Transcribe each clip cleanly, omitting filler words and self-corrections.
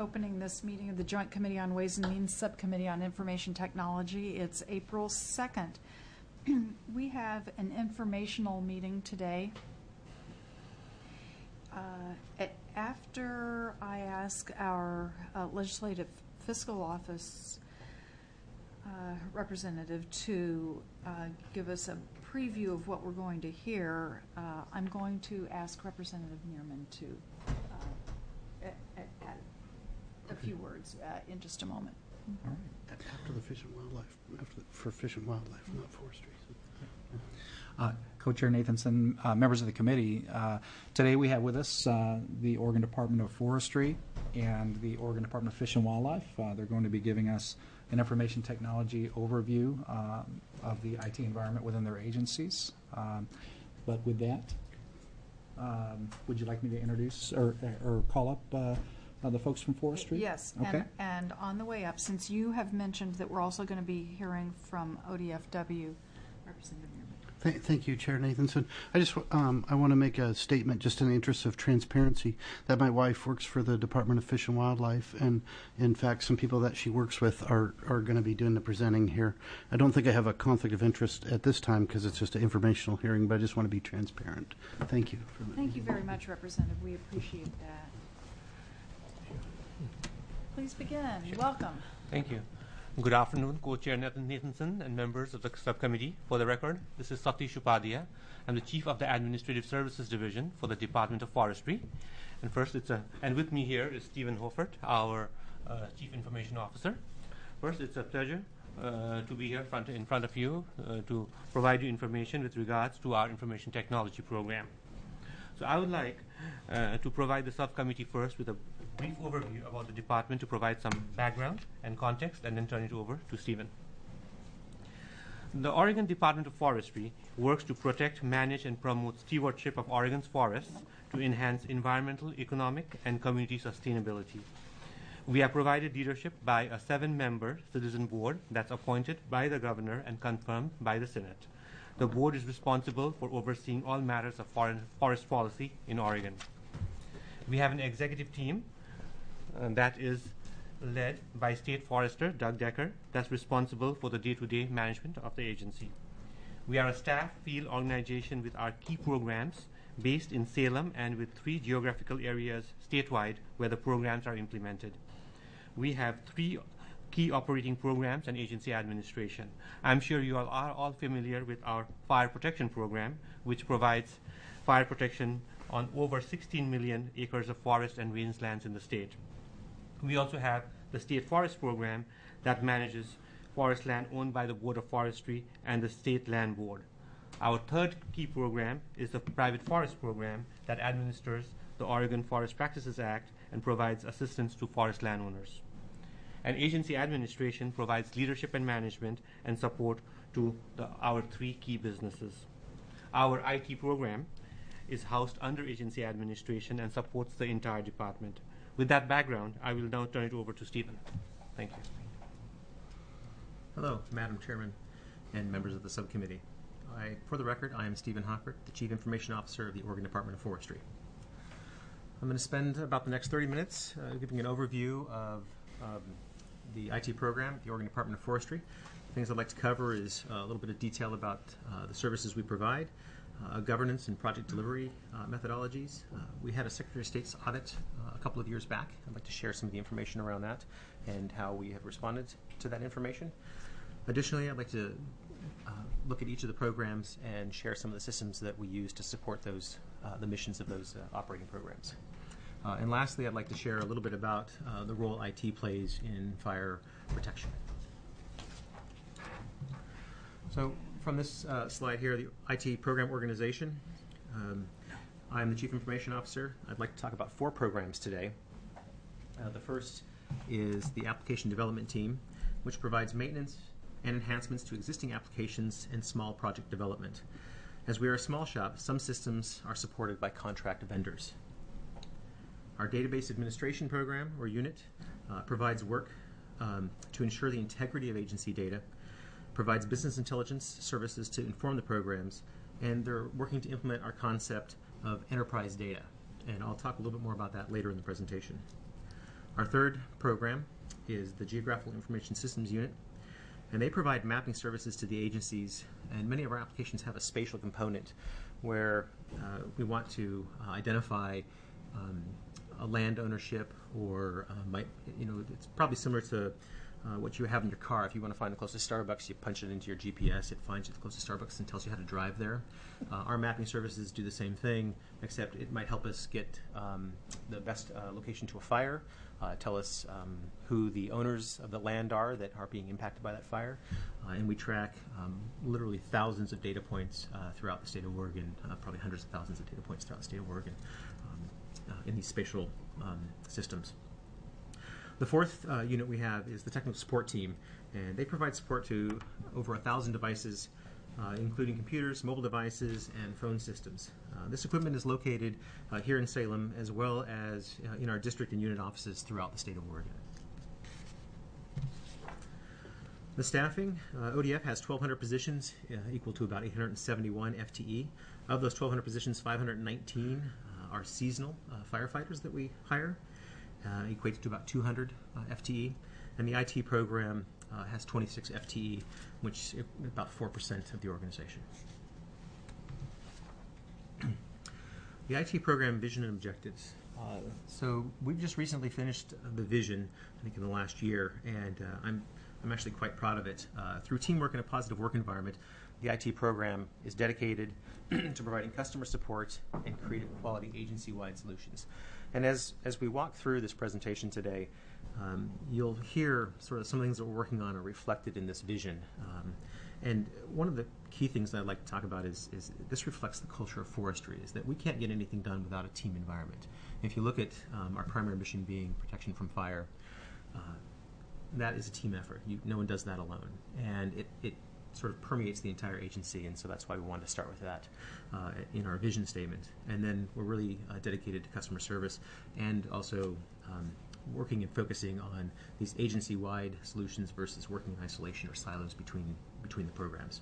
opening this meeting of the Joint Committee on Ways and Means Subcommittee on Information Technology. It's April 2nd. We have an informational meeting today. After I ask our Legislative Fiscal Office representative to give us a preview of what we're going to hear, I'm going to ask Representative Neerman to add a few words in just a moment. All right. After the Fish and Wildlife, for Fish and Wildlife, not Forestry. Co-Chair Nathanson, members of the committee, today we have with us the Oregon Department of Forestry and the Oregon Department of Fish and Wildlife. They're going to be giving us an information technology overview of the IT environment within their agencies. But with that, would you like me to introduce or call up the folks from Forestry? Yes, okay. And on the way up, since you have mentioned that we're also going to be hearing from ODFW, Representative Neerman. Thank you, Chair Nathanson. I want to make a statement just in the interest of transparency that my wife works for the Department of Fish and Wildlife, and in fact some people that she works with are going to be doing the presenting here. I don't think I have a conflict of interest at this time because it's just an informational hearing, but I just want to be transparent. Thank you. Thank you very much, Representative. We appreciate that. Please begin. Welcome. Thank you. Good afternoon, Co-Chair Nathanson and members of the subcommittee. For the record, this is Satish Upadhyaya. I'm the Chief of the Administrative Services Division for the Department of Forestry. And with me here is Stephen Hoffert, our Chief Information Officer. First, it's a pleasure to be here in front of you to provide you information with regards to our information technology program. So I would like to provide the subcommittee first with a brief overview about the department to provide some background and context, and then turn it over to Stephen. The Oregon Department of Forestry works to protect, manage, and promote stewardship of Oregon's forests to enhance environmental, economic, and community sustainability. We are provided leadership by a 7-member citizen board that's appointed by the governor and confirmed by the Senate. The board is responsible for overseeing all matters of forest policy in Oregon. We have an executive team that is led by State Forester Doug Decker, that's responsible for the day-to-day management of the agency. We are a staff field organization with our key programs based in Salem and with 3 geographical areas statewide where the programs are implemented. We have 3 key operating programs and agency administration. I'm sure you all are all familiar with our fire protection program, which provides fire protection on over 16 million acres of forest and rangelands in the state. We also have the State Forest Program that manages forest land owned by the Board of Forestry and the State Land Board. Our 3rd key program is the Private Forest Program that administers the Oregon Forest Practices Act and provides assistance to forest landowners. And agency administration provides leadership and management and support to our 3 key businesses. Our IT program is housed under agency administration and supports the entire department. With that background, I will now turn it over to Stephen. Thank you. Hello, Madam Chairman and members of the subcommittee. For the record, I am Stephen Hoffert, the Chief Information Officer of the Oregon Department of Forestry. I'm going to spend about the next 30 minutes giving an overview of the IT program at the Oregon Department of Forestry. The things I'd like to cover is a little bit of detail about the services we provide, governance and project delivery methodologies. We had a Secretary of State's audit a couple of years back. I'd like to share some of the information around that and how we have responded to that information. Additionally, I'd like to look at each of the programs and share some of the systems that we use to support those the missions of those operating programs. And lastly, I'd like to share a little bit about the role IT plays in fire protection. So from this slide here, the IT program organization, I'm the Chief Information Officer. I'd like to talk about 4 programs today. The first is the Application Development Team, which provides maintenance and enhancements to existing applications and small project development. As we are a small shop, some systems are supported by contract vendors. Our Database Administration Program, or unit, provides work to ensure the integrity of agency data, provides business intelligence services to inform the programs, and they're working to implement our concept of enterprise data. And I'll talk a little bit more about that later in the presentation. Our third program is the Geographical Information Systems Unit, and they provide mapping services to the agencies, and many of our applications have a spatial component where we want to identify a land ownership, or it's probably similar to what you have in your car. If you want to find the closest Starbucks, you punch it into your GPS, it finds you the closest Starbucks and tells you how to drive there. Our mapping services do the same thing, except it might help us get the best location to a fire, tell us who the owners of the land are that are being impacted by that fire, and we track literally thousands of data points throughout the state of Oregon, probably hundreds of thousands of data points throughout the state of Oregon in these spatial systems. The fourth unit we have is the technical support team, and they provide support to over 1,000 devices, including computers, mobile devices, and phone systems. This equipment is located here in Salem, as well as in our district and unit offices throughout the state of Oregon. The staffing, ODF has 1,200 positions, equal to about 871 FTE. Of those 1,200 positions, 519 are seasonal firefighters that we hire, equates to about 200 FTE. And the IT program has 26 FTE, which is about 4% of the organization. The IT program vision and objectives. So we've just recently finished the vision, I think in the last year, and I'm actually quite proud of it. Through teamwork and a positive work environment, the IT program is dedicated to providing customer support and creative quality agency-wide solutions. And as we walk through this presentation today, you'll hear sort of some things that we're working on are reflected in this vision. And one of the key things that I'd like to talk about is this reflects the culture of forestry, is that we can't get anything done without a team environment. If you look at our primary mission being protection from fire, that is a team effort. No one does that alone. And it sort of permeates the entire agency, and so that's why we wanted to start with that in our vision statement. And then we're really dedicated to customer service and also working and focusing on these agency-wide solutions versus working in isolation or silos between the programs.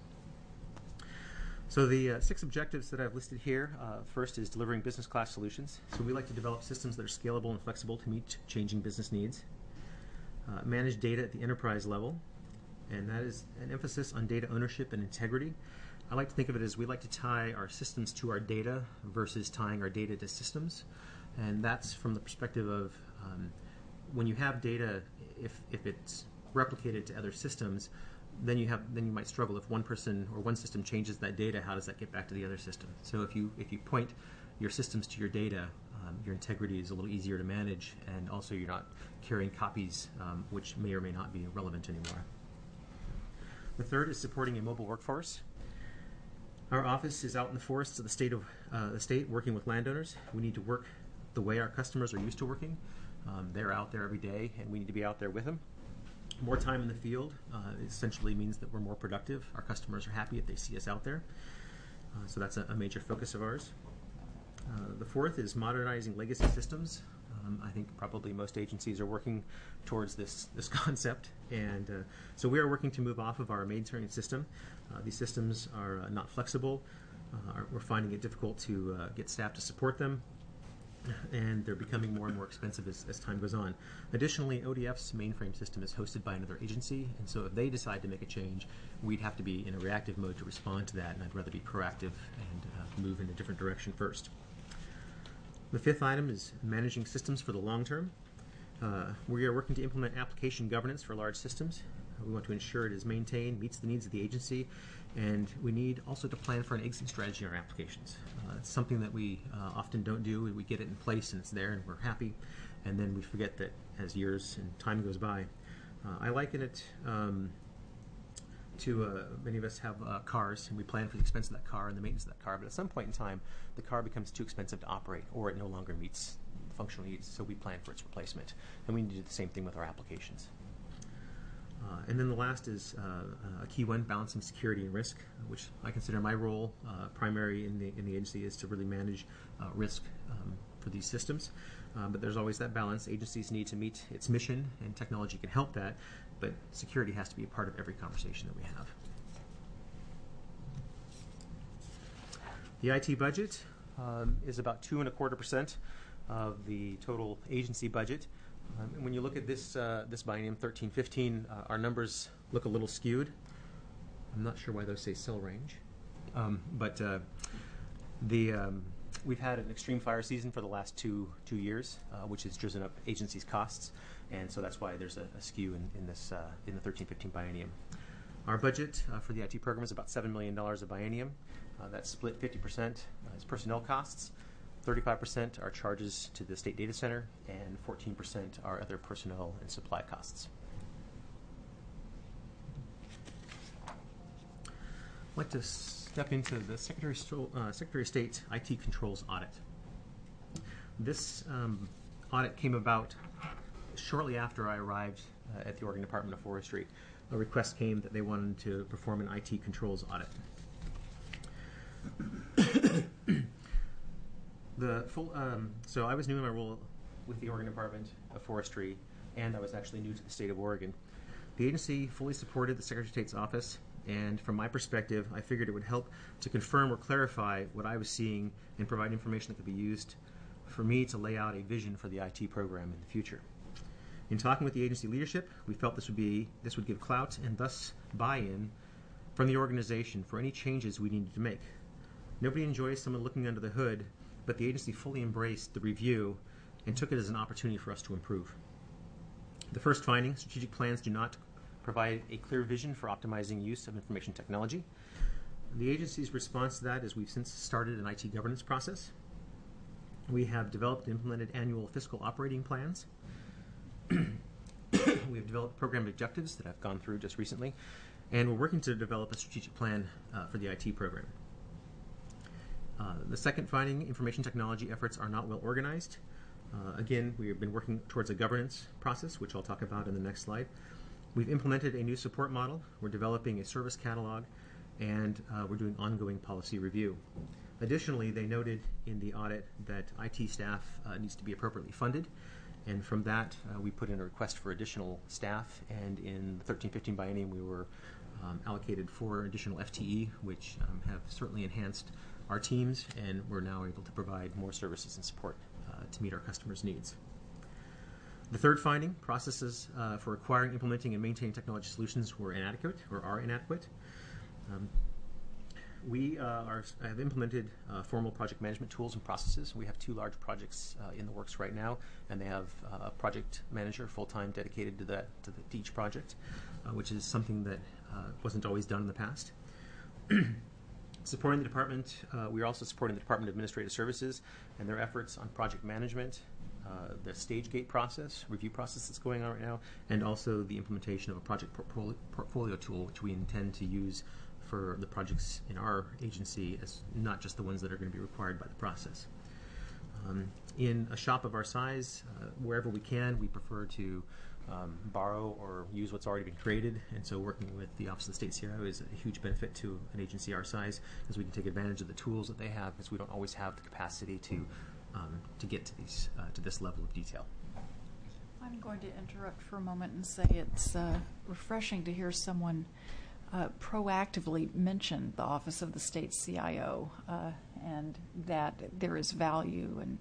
So the 6 objectives that I've listed here, first is delivering business class solutions. So we like to develop systems that are scalable and flexible to meet changing business needs. Manage data at the enterprise level, and that is an emphasis on data ownership and integrity. I like to think of it as we like to tie our systems to our data versus tying our data to systems. And that's from the perspective of when you have data, if it's replicated to other systems, then you might struggle if one person or one system changes that data. How does that get back to the other system? So if you point your systems to your data, your integrity is a little easier to manage, and also you're not carrying copies which may or may not be relevant anymore. The third is supporting a mobile workforce. Our office is out in the forests of the state working with landowners. We need to work the way our customers are used to working. They're out there every day, and we need to be out there with them. More time in the field essentially means that we're more productive. Our customers are happy if they see us out there. So that's a major focus of ours. The fourth is modernizing legacy systems. I think probably most agencies are working towards this concept, and so we are working to move off of our mainframe system. These systems are not flexible. We're finding it difficult to get staff to support them, and they're becoming more and more expensive as time goes on. Additionally, ODF's mainframe system is hosted by another agency, and so if they decide to make a change, we'd have to be in a reactive mode to respond to that, and I'd rather be proactive and move in a different direction first. The fifth item is managing systems for the long term. We are working to implement application governance for large systems. We want to ensure it is maintained, meets the needs of the agency, and we need also to plan for an exit strategy in our applications. It's something that we often don't do. We get it in place and it's there and we're happy, and then we forget that as years and time goes by. I liken it to many of us have cars, and we plan for the expense of that car and the maintenance of that car, but at some point in time, the car becomes too expensive to operate, or it no longer meets functional needs, so we plan for its replacement. And we need to do the same thing with our applications. And then the last is a key one, balancing security and risk, which I consider my role primary in the agency is to really manage risk for these systems. But there's always that balance. Agencies need to meet its mission, and technology can help that, but security has to be a part of every conversation that we have. The IT budget is about 2.25% of the total agency budget. When you look at this biennium 13-15, our numbers look a little skewed. I'm not sure why those say cell range, but we've had an extreme fire season for the last two years, which has driven up agencies' costs, and so that's why there's a skew in the 13-15 biennium. Our budget for the IT program is about $7 million a biennium. That's split 50% is personnel costs, 35% are charges to the state data center, and 14% are other personnel and supply costs. I'd like to step into the Secretary of State's IT controls audit. This audit came about shortly after I arrived at the Oregon Department of Forestry. A request came that they wanted to perform an IT controls audit. So I was new in my role with the Oregon Department of Forestry, and I was actually new to the state of Oregon. The agency fully supported the Secretary of State's office, and from my perspective, I figured it would help to confirm or clarify what I was seeing and provide information that could be used for me to lay out a vision for the IT program in the future. In talking with the agency leadership, we felt this would give clout and thus buy-in from the organization for any changes we needed to make. Nobody enjoys someone looking under the hood, but the agency fully embraced the review and took it as an opportunity for us to improve. The first finding, strategic plans do not provide a clear vision for optimizing use of information technology. The agency's response to that is we've since started an IT governance process. We have developed and implemented annual fiscal operating plans. We have developed program objectives that I've gone through just recently, and we're working to develop a strategic plan for the IT program. The second finding, information technology efforts are not well organized. Again, we have been working towards a governance process, which I'll talk about in the next slide. We've implemented a new support model. We're developing a service catalog, and we're doing ongoing policy review. Additionally, they noted in the audit that IT staff needs to be appropriately funded, and from that, we put in a request for additional staff, and in the 13-15 biennium, we were allocated 4 additional FTE, which have certainly enhanced our teams, and we're now able to provide more services and support to meet our customers' needs. The third finding, processes for acquiring, implementing, and maintaining technology solutions were inadequate or are inadequate. We have implemented formal project management tools and processes. We have 2 large projects in the works right now, and they have a project manager full-time dedicated to each project, which is something that wasn't always done in the past. Supporting the department, we are also supporting the Department of Administrative Services and their efforts on project management, the stage gate process, review process that's going on right now, and also the implementation of a project portfolio tool, which we intend to use for the projects in our agency, as not just the ones that are going to be required by the process. In a shop of our size, wherever we can, we prefer to borrow or use what's already been created, and so working with the Office of the State CIO is a huge benefit to an agency our size, because we can take advantage of the tools that they have, because we don't always have the capacity to get to this level of detail. I'm going to interrupt for a moment and say it's refreshing to hear someone proactively mention the Office of the State CIO and that there is value and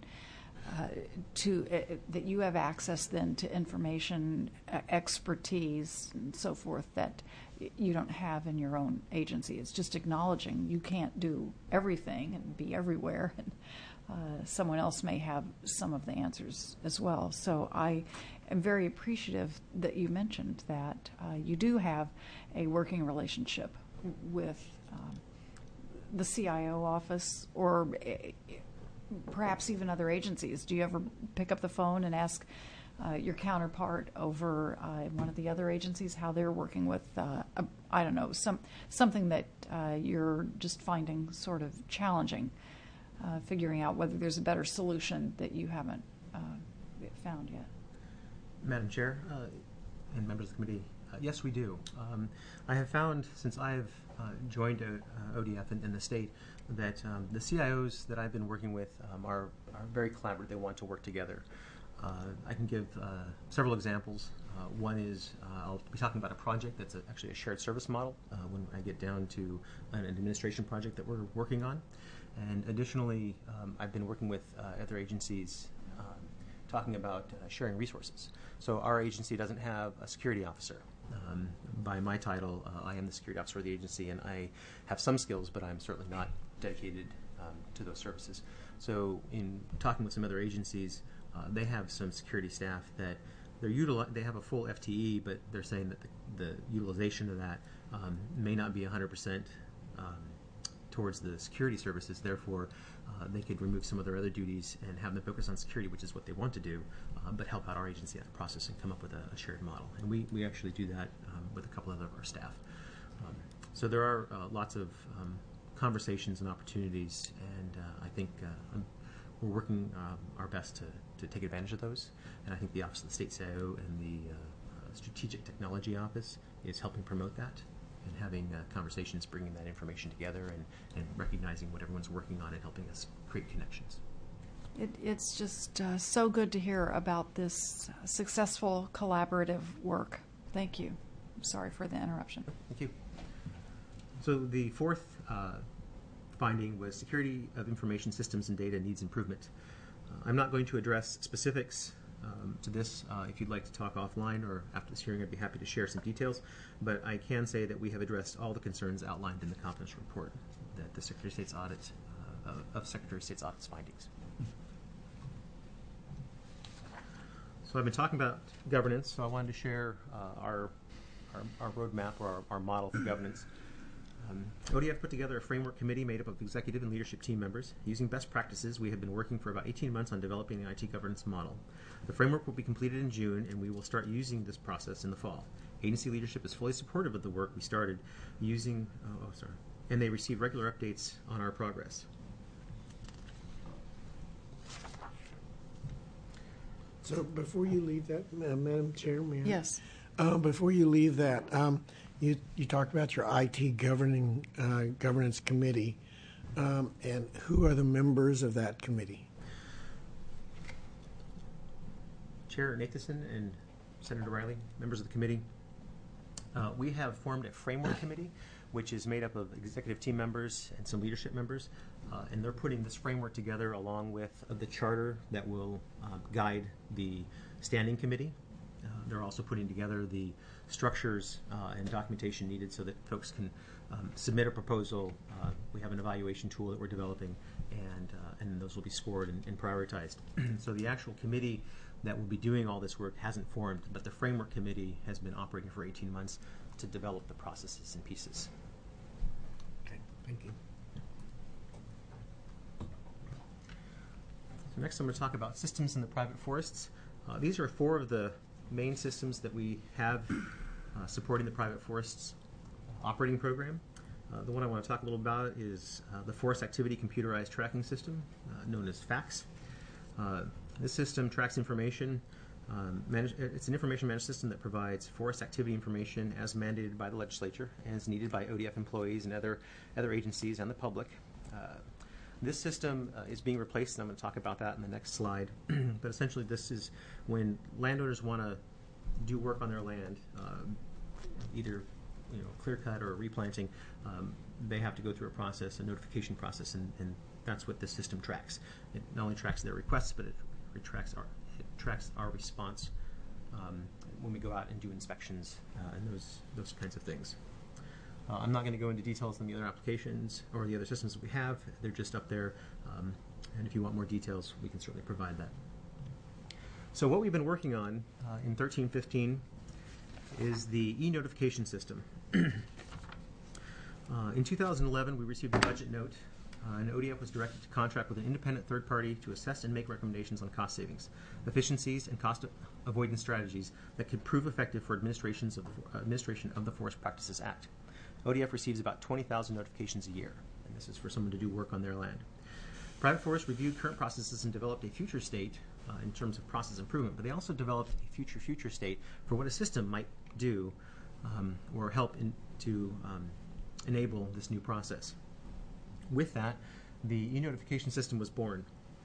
that you have access then to information, expertise, and so forth that you don't have in your own agency. It's just acknowledging you can't do everything and be everywhere, and someone else may have some of the answers as well. So I am very appreciative that you mentioned that you do have a working relationship with the CIO office, or perhaps even other agencies. Do you ever pick up the phone and ask your counterpart over one of the other agencies how they're working with, I don't know, something that you're just finding sort of challenging, figuring out whether there's a better solution that you haven't found yet? Madam Chair and members of the committee, yes, we do. I have found, since I've joined ODF in the state, that the CIOs that I've been working with are very collaborative. They want to work together. I can give several examples. One is I'll be talking about a project that's actually a shared service model when I get down to an administration project that we're working on. And additionally, I've been working with other agencies talking about sharing resources. So our agency doesn't have a security officer. By my title, I am the security officer of the agency, and I have some skills, but I'm certainly not dedicated to those services. So in talking with some other agencies, they have some security staff that they have a full FTE, but they're saying that the utilization of that may not be 100% towards the security services. Therefore, they could remove some of their other duties and have them focus on security, which is what they want to do, but help out our agency in that process and come up with a shared model. And we actually do that with a couple of our staff. So there are lots of conversations and opportunities, and I think we're working our best to take advantage of those. And I think the Office of the State CIO and the Strategic Technology Office is helping promote that and having conversations, bringing that information together and recognizing what everyone's working on and helping us create connections. It's just so good to hear about this successful collaborative work. Thank you. I'm sorry for the interruption. Thank you. So the fourth finding was security of information systems and data needs improvement. I'm not going to address specifics to this. If you'd like to talk offline or after this hearing, I'd be happy to share some details. But I can say that we have addressed all the concerns outlined in the confidential report that the Secretary of State's audit of Secretary of State's audit's findings. So I've been talking about governance, so I wanted to share our roadmap or our model for governance. ODF put together a framework committee made up of executive and leadership team members. Using best practices, we have been working for about 18 months on developing the IT governance model. The framework will be completed in June, and we will start using this process in the fall. Agency leadership is fully supportive of the work we started using, and they receive regular updates on our progress. So before you leave that, Madam Chair, may I? Yes. Before you leave that, you talked about your IT governance committee, and who are the members of that committee? Chair Nathanson and Senator Riley, members of the committee. We have formed a framework committee, which is made up of executive team members and some leadership members, and they're putting this framework together along with the charter that will guide the standing committee. They're also putting together the structures and documentation needed so that folks can submit a proposal. We have an evaluation tool that we're developing, and those will be scored and prioritized. So the actual committee that will be doing all this work hasn't formed, but the framework committee has been operating for 18 months to develop the processes and pieces. Okay, thank you. So next I'm going to talk about systems in the private forests. These are 4 of the main systems that we have supporting the private forests operating program. The one I want to talk a little about is the Forest Activity Computerized Tracking System, known as FACS. This system tracks information. It's an information management system that provides forest activity information as mandated by the legislature and is needed by ODF employees and other agencies and the public. This system is being replaced, and I'm going to talk about that in the next slide. But essentially, this is when landowners want to do work on their land, either clear cut or replanting. They have to go through a process, a notification process, and that's what this system tracks. It not only tracks their requests, but it tracks our response when we go out and do inspections and those kinds of things. I'm not going to go into details on the other applications or the other systems that we have. They're just up there, and if you want more details, we can certainly provide that. So what we've been working on in 1315 is the e-notification system. In 2011, we received a budget note, and ODF was directed to contract with an independent third party to assess and make recommendations on cost savings, efficiencies, and cost avoidance strategies that could prove effective for administration of the Forest Practices Act. ODF receives about 20,000 notifications a year, and this is for someone to do work on their land. Private forests reviewed current processes and developed a future state in terms of process improvement, but they also developed a future state for what a system might do or help to enable this new process. With that, the e-notification system was born.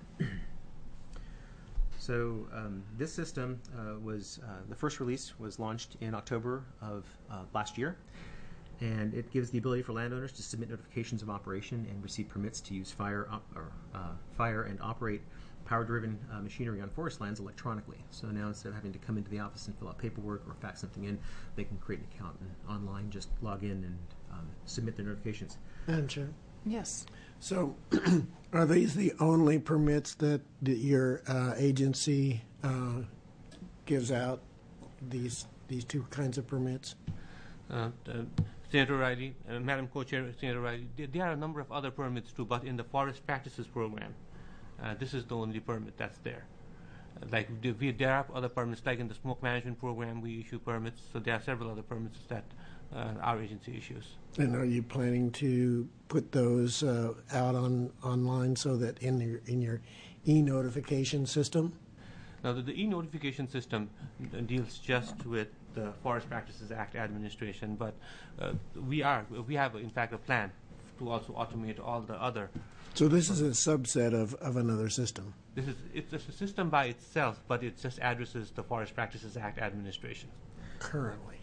So this system was the first release was launched in October of last year, and it gives the ability for landowners to submit notifications of operation and receive permits to use fire and operate power-driven machinery on forest lands electronically. So now instead of having to come into the office and fill out paperwork or fax something in, they can create an account and online just log in and submit their notifications. Madam Chair. Yes. So, are these the only permits that your agency gives out? These two kinds of permits? Senator Riley, Madam Co-Chair, Senator Riley, there are a number of other permits too, but in the Forest Practices Program, this is the only permit that's there. There are other permits, like in the Smoke Management Program, we issue permits, so there are several other permits that our agency issues. And are you planning to put those out online so that in your e-notification system? Now, the e-notification system deals just with the Forest Practices Act administration, but we have, in fact, a plan to also automate all the other. So this is a subset of another system? It's a system by itself, but it just addresses the Forest Practices Act administration. Currently.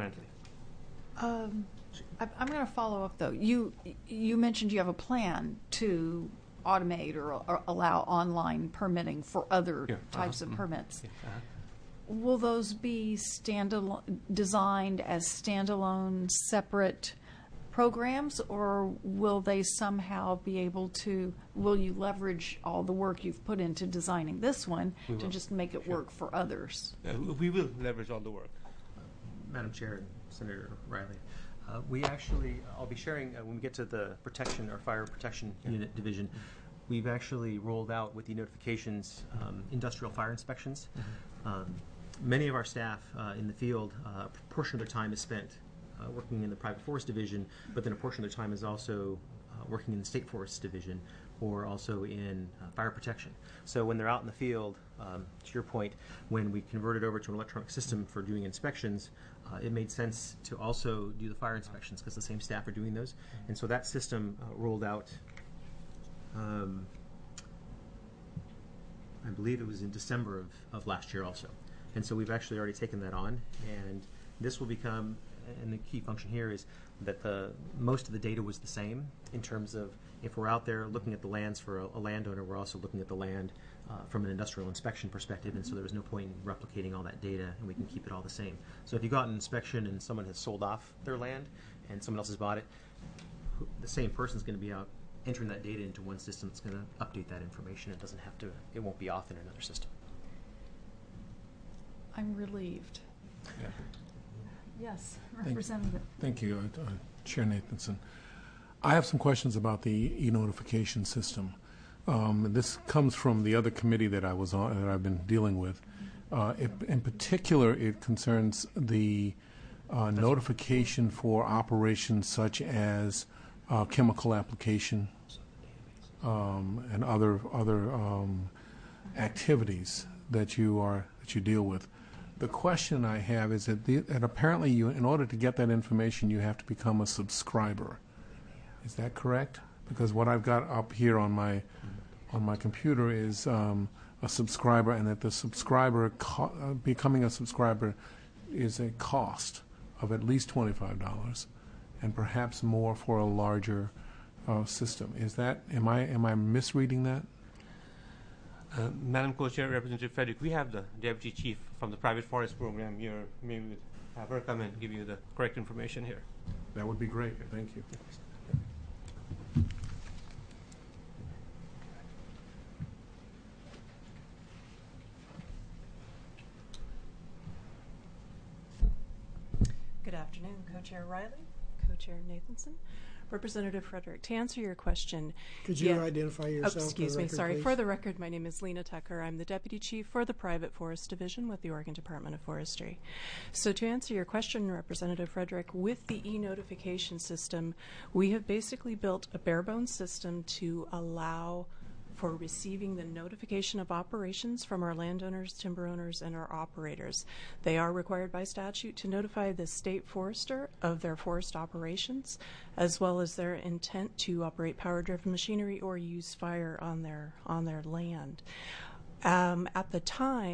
I'm going to follow up, though. You mentioned you have a plan to automate or allow online permitting for other types of permits. Will those be designed as standalone, separate programs, or will they somehow be able to, will you leverage all the work you've put into designing this one to just make it work for others? We will leverage all the work. Madam Chair and Senator Riley, we actually, I'll be sharing, when we get to the protection or fire protection unit division, we've actually rolled out with the notifications industrial fire inspections. Many of our staff in the field, a portion of their time is spent working in the private forest division, but then a portion of their time is also working in the state forest division or also in fire protection. So when they're out in the field, to your point, when we converted over to an electronic system for doing inspections, it made sense to also do the fire inspections because the same staff are doing those. And so that system rolled out, I believe it was in December of last year also. And so we've actually already taken that on, and this will become, and the key function here is that most of the data was the same in terms of if we're out there looking at the lands for a landowner, we're also looking at the land from an industrial inspection perspective, and so there was no point in replicating all that data, and we can keep it all the same. So if you got an inspection and someone has sold off their land and someone else has bought it, the same person's going to be out entering that data into one system that's going to update that information. It doesn't have to, it won't be off in another system. I'm relieved. Yeah. Yes, Representative. Thank you, Chair Nathanson. I have some questions about the e-notification system. This comes from the other committee that I was on, that I've been dealing with. In particular, it concerns the notification for operations such as chemical application and other activities that you deal with. The question I have is that apparently you, in order to get that information, you have to become a subscriber. Is that correct? Because what I've got up here on my computer is a subscriber, and that the subscriber becoming a subscriber is a cost of at least $25, and perhaps more for a larger system. Is that, am I misreading that? Madam Co-Chair, Representative Frederick, we have the Deputy Chief from the Private Forest Program here. Maybe we'll have her come and give you the correct information here. That would be great. Thank you. Good afternoon, Co-Chair Riley, Co-Chair Nathanson, Representative Frederick. To answer your question, could you identify yourself? Excuse me, record, sorry. please? For the record, my name is Lena Tucker. I'm the Deputy Chief for the Private Forest Division with the Oregon Department of Forestry. So to answer your question, Representative Frederick, with the e-notification system, we have basically built a bare-bones system to allow for receiving the notification of operations from our landowners, timber owners, and our operators. They are required by statute to notify the state forester of their forest operations, as well as their intent to operate power-driven machinery or use fire on their land. At the time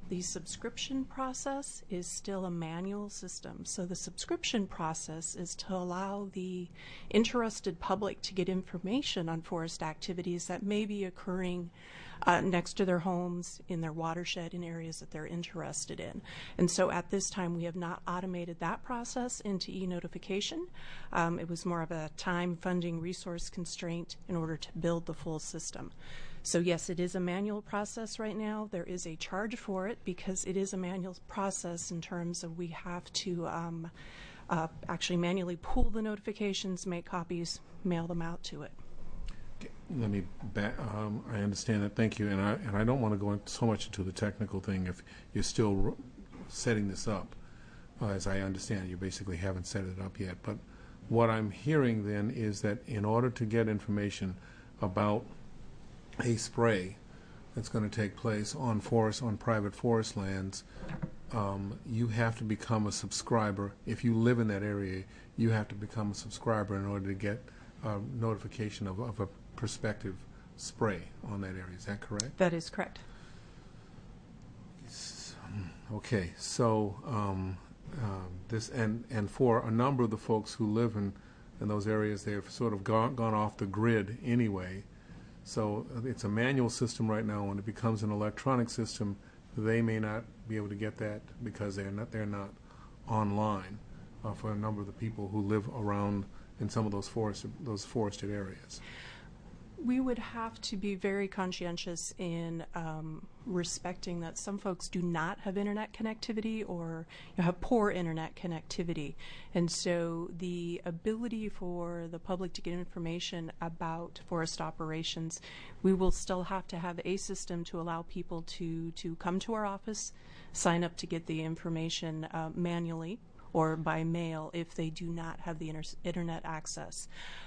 The subscription process is still a manual system. So the subscription process is to allow the interested public to get information on forest activities that may be occurring next to their homes, in their watershed, in areas that they're interested in. And so at this time, we have not automated that process into e-notification. It was more of a time, funding, resource constraint in order to build the full system. So yes, it is a manual process right now. There is a charge for it because it is a manual process in terms of we have to actually manually pull the notifications, make copies, mail them out to it. Let me back. I understand that. Thank you. And I don't want to go so much into the technical thing. If you're still setting this up, as I understand, you basically haven't set it up yet. But what I'm hearing then is that in order to get information about a spray that's going to take place on private forest lands, you have to become a subscriber. If you live in that area, you have to become a subscriber in order to get notification of a prospective spray on that area. Is that correct? That is correct. Okay, so this and for a number of the folks who live in those areas, they've sort of gone off the grid anyway. So it's a manual system right now. When it becomes an electronic system, they may not be able to get that because they're not online for a number of the people who live around in some of those forested areas. We would have to be very conscientious in respecting that some folks do not have internet connectivity or have poor internet connectivity. And so the ability for the public to get information about forest operations, we will still have to have a system to allow people to come to our office, sign up to get the information manually or by mail if they do not have the internet access.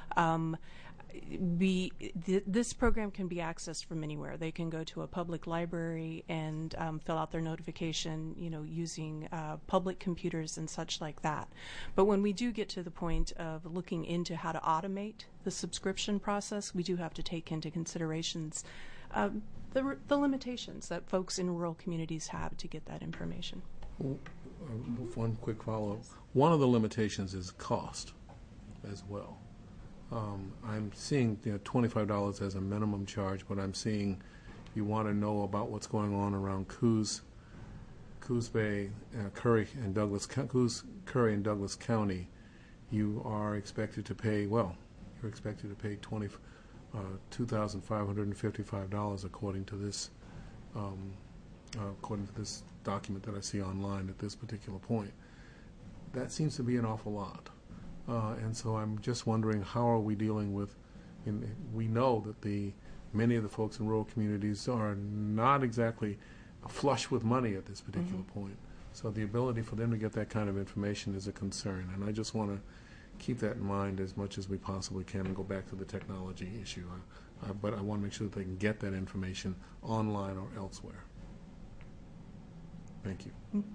This program can be accessed from anywhere. They can go to a public library and fill out their notification, using public computers and such like that. But when we do get to the point of looking into how to automate the subscription process, we do have to take into considerations the limitations that folks in rural communities have to get that information. One quick follow-up. One of the limitations is cost as well. I'm seeing $25 as a minimum charge, but I'm seeing you want to know about what's going on around Coos Bay, Curry and Douglas County. You are expected to pay you're expected to pay $2,555 according to this document that I see online at this particular point. That seems to be an awful lot. And so I'm just wondering, how are we dealing with, we know that many of the folks in rural communities are not exactly flush with money at this particular point. So the ability for them to get that kind of information is a concern. And I just want to keep that in mind as much as we possibly can and go back to the technology issue. But I want to make sure that they can get that information online or elsewhere. Thank you. Thank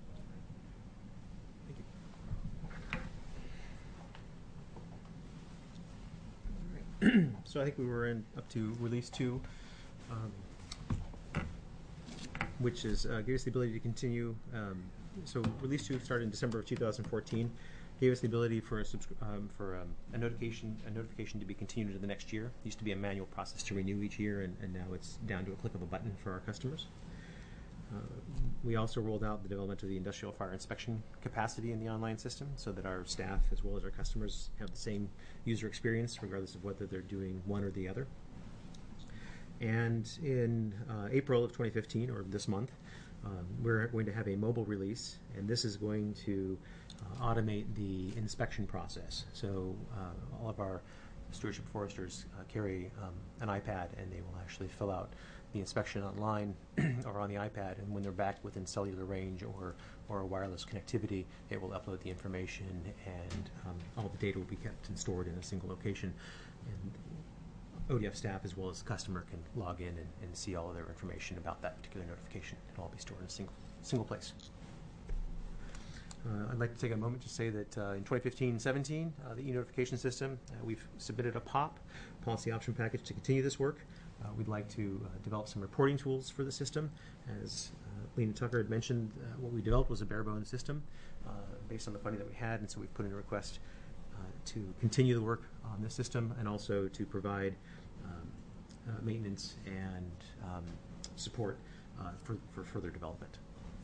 you. So I think we were up to Release 2, which is gave us the ability to continue. So Release 2 started in December of 2014. Gave us the ability for a notification to be continued to the next year. It used to be a manual process to renew each year, and now it's down to a click of a button for our customers. We also rolled out the development of the industrial fire inspection capacity in the online system so that our staff as well as our customers have the same user experience regardless of whether they're doing one or the other. And in April of 2015, or this month, we're going to have a mobile release, and this is going to automate the inspection process. So all of our stewardship foresters carry an iPad, and they will actually fill out the inspection online or on the iPad, and when they're back within cellular range or wireless connectivity, it will upload the information, and all the data will be kept and stored in a single location. And ODF staff as well as the customer can log in and see all of their information about that particular notification. It'll all be stored in a single place. I'd like to take a moment to say that in 2015-17, the e-notification system, we've submitted a POP, policy option package, to continue this work. We'd like to develop some reporting tools for the system. As Lena Tucker had mentioned what we developed was a bare bones system based on the funding that we had, and so we put in a request to continue the work on this system and also to provide maintenance and support for further development.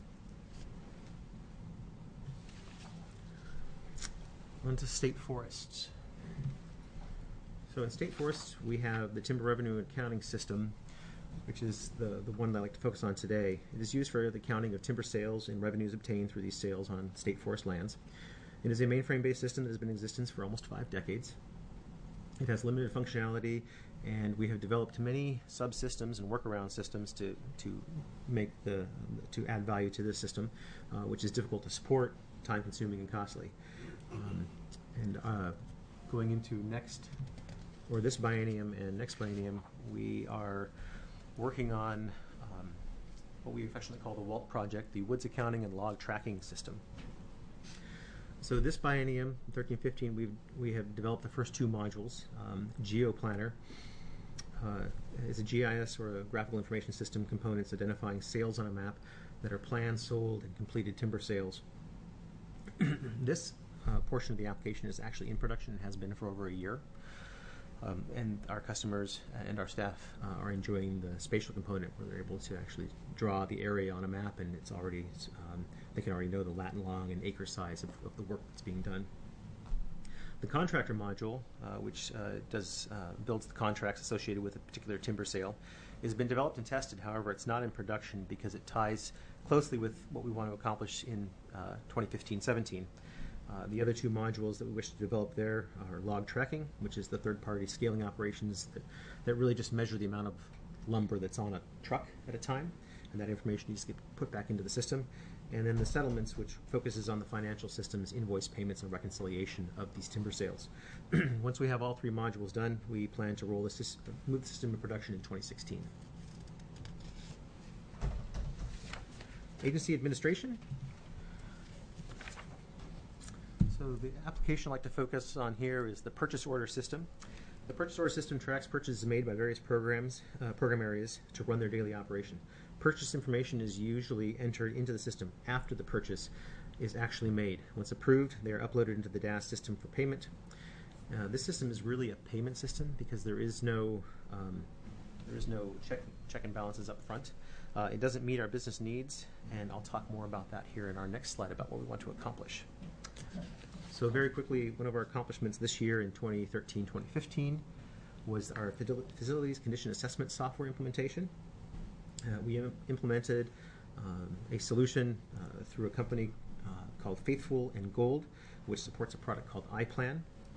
On to state forests. So in state forests, we have the timber revenue accounting system, which is the one that I'd like to focus on today. It is used for the accounting of timber sales and revenues obtained through these sales on state forest lands. It is a mainframe-based system that has been in existence for almost 5 decades. It has limited functionality, and we have developed many subsystems and workaround systems to add value to this system, which is difficult to support, time-consuming, and costly. Going into this biennium and next biennium, we are working on what we affectionately call the WALT project, the Woods Accounting and Log Tracking System. So this biennium, 13-15, we have developed the first 2 modules. GeoPlanner is a GIS or a graphical information system components identifying sales on a map that are planned, sold, and completed timber sales. This portion of the application is actually in production and has been for over a year. And our customers and our staff are enjoying the spatial component where they're able to actually draw the area on a map, and it's already they can already know the lat and long and acre size of the work that's being done. The contractor module, which builds the contracts associated with a particular timber sale, has been developed and tested. However, it's not in production because it ties closely with what we want to accomplish in 2015-17. The other 2 modules that we wish to develop there are log tracking, which is the third-party scaling operations that really just measure the amount of lumber that's on a truck at a time, and that information needs to get put back into the system. And then the settlements, which focuses on the financial systems, invoice payments, and reconciliation of these timber sales. Once we have all 3 modules done, we plan to move the system into production in 2016. Agency administration. So the application I'd like to focus on here is the purchase order system. The purchase order system tracks purchases made by various program areas to run their daily operation. Purchase information is usually entered into the system after the purchase is actually made. Once approved, they are uploaded into the DAS system for payment. This system is really a payment system because there is no check and balances up front. It doesn't meet our business needs, and I'll talk more about that here in our next slide about what we want to accomplish. So very quickly, one of our accomplishments this year in 2013-2015 was our facilities condition assessment software implementation. We implemented a solution through a company called Faithful and Gold, which supports a product called iPlan.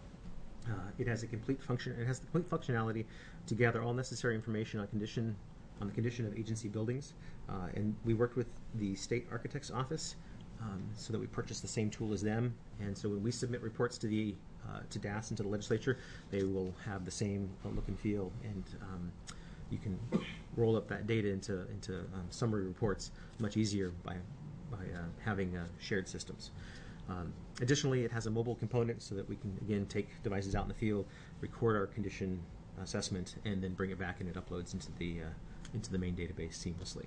It has the complete functionality to gather all necessary information on the condition of agency buildings, and we worked with the state architect's office so that we purchased the same tool as them. And so when we submit reports to DAS and to the legislature, they will have the same look and feel, and you can roll up that data into summary reports much easier by having shared systems. Additionally, it has a mobile component so that we can, again, take devices out in the field, record our condition assessment, and then bring it back, and it uploads into the main database seamlessly.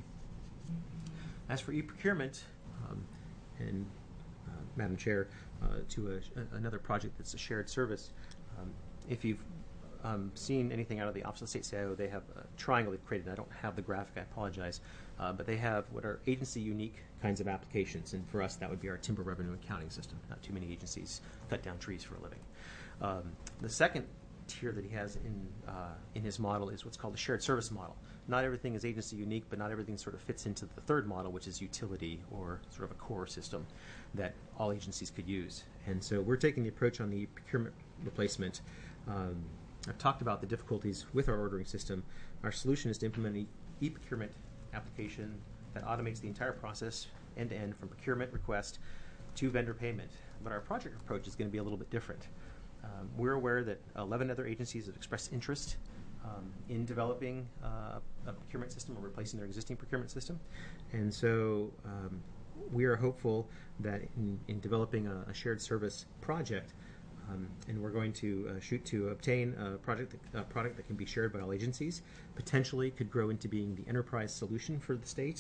As for e-procurement, and Madam Chair, to another project that's a shared service, if you've seen anything out of the Office of the State CIO, they have a triangle they've created. I don't have the graphic, I apologize, but they have what are agency-unique kinds of applications, and for us that would be our timber revenue accounting system. Not too many agencies cut down trees for a living. The second tier that he has in his model is what's called the shared service model. Not everything is agency unique, but not everything sort of fits into the third model, which is utility, or sort of a core system that all agencies could use. And so we're taking the approach on the procurement replacement. I've talked about the difficulties with our ordering system. Our solution is to implement an e-procurement application that automates the entire process end-to-end from procurement request to vendor payment. But our project approach is going to be a little bit different. We're aware that 11 other agencies have expressed interest in developing a procurement system or replacing their existing procurement system. And so we are hopeful that in developing a shared service project, and we're going to shoot to obtain a product that can be shared by all agencies, potentially could grow into being the enterprise solution for the state,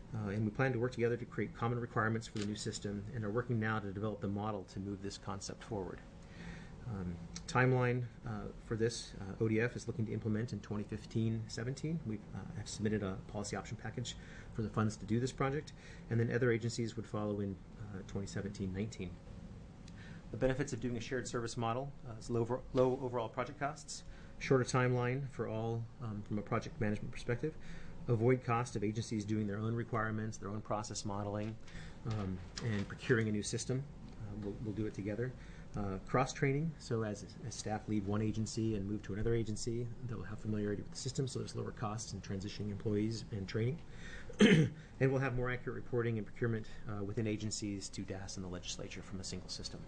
And we plan to work together to create common requirements for the new system and are working now to develop the model to move this concept forward. Timeline for this, ODF is looking to implement in 2015-17. We have submitted a policy option package for the funds to do this project, and then other agencies would follow in 2017-19. The benefits of doing a shared service model is low overall project costs, shorter timeline for all from a project management perspective, avoid cost of agencies doing their own requirements, their own process modeling, and procuring a new system. We'll do it together. Cross-training, so as staff leave one agency and move to another agency, they'll have familiarity with the system, so there's lower costs in transitioning employees and training. And we'll have more accurate reporting and procurement within agencies to DAS and the legislature from a single system.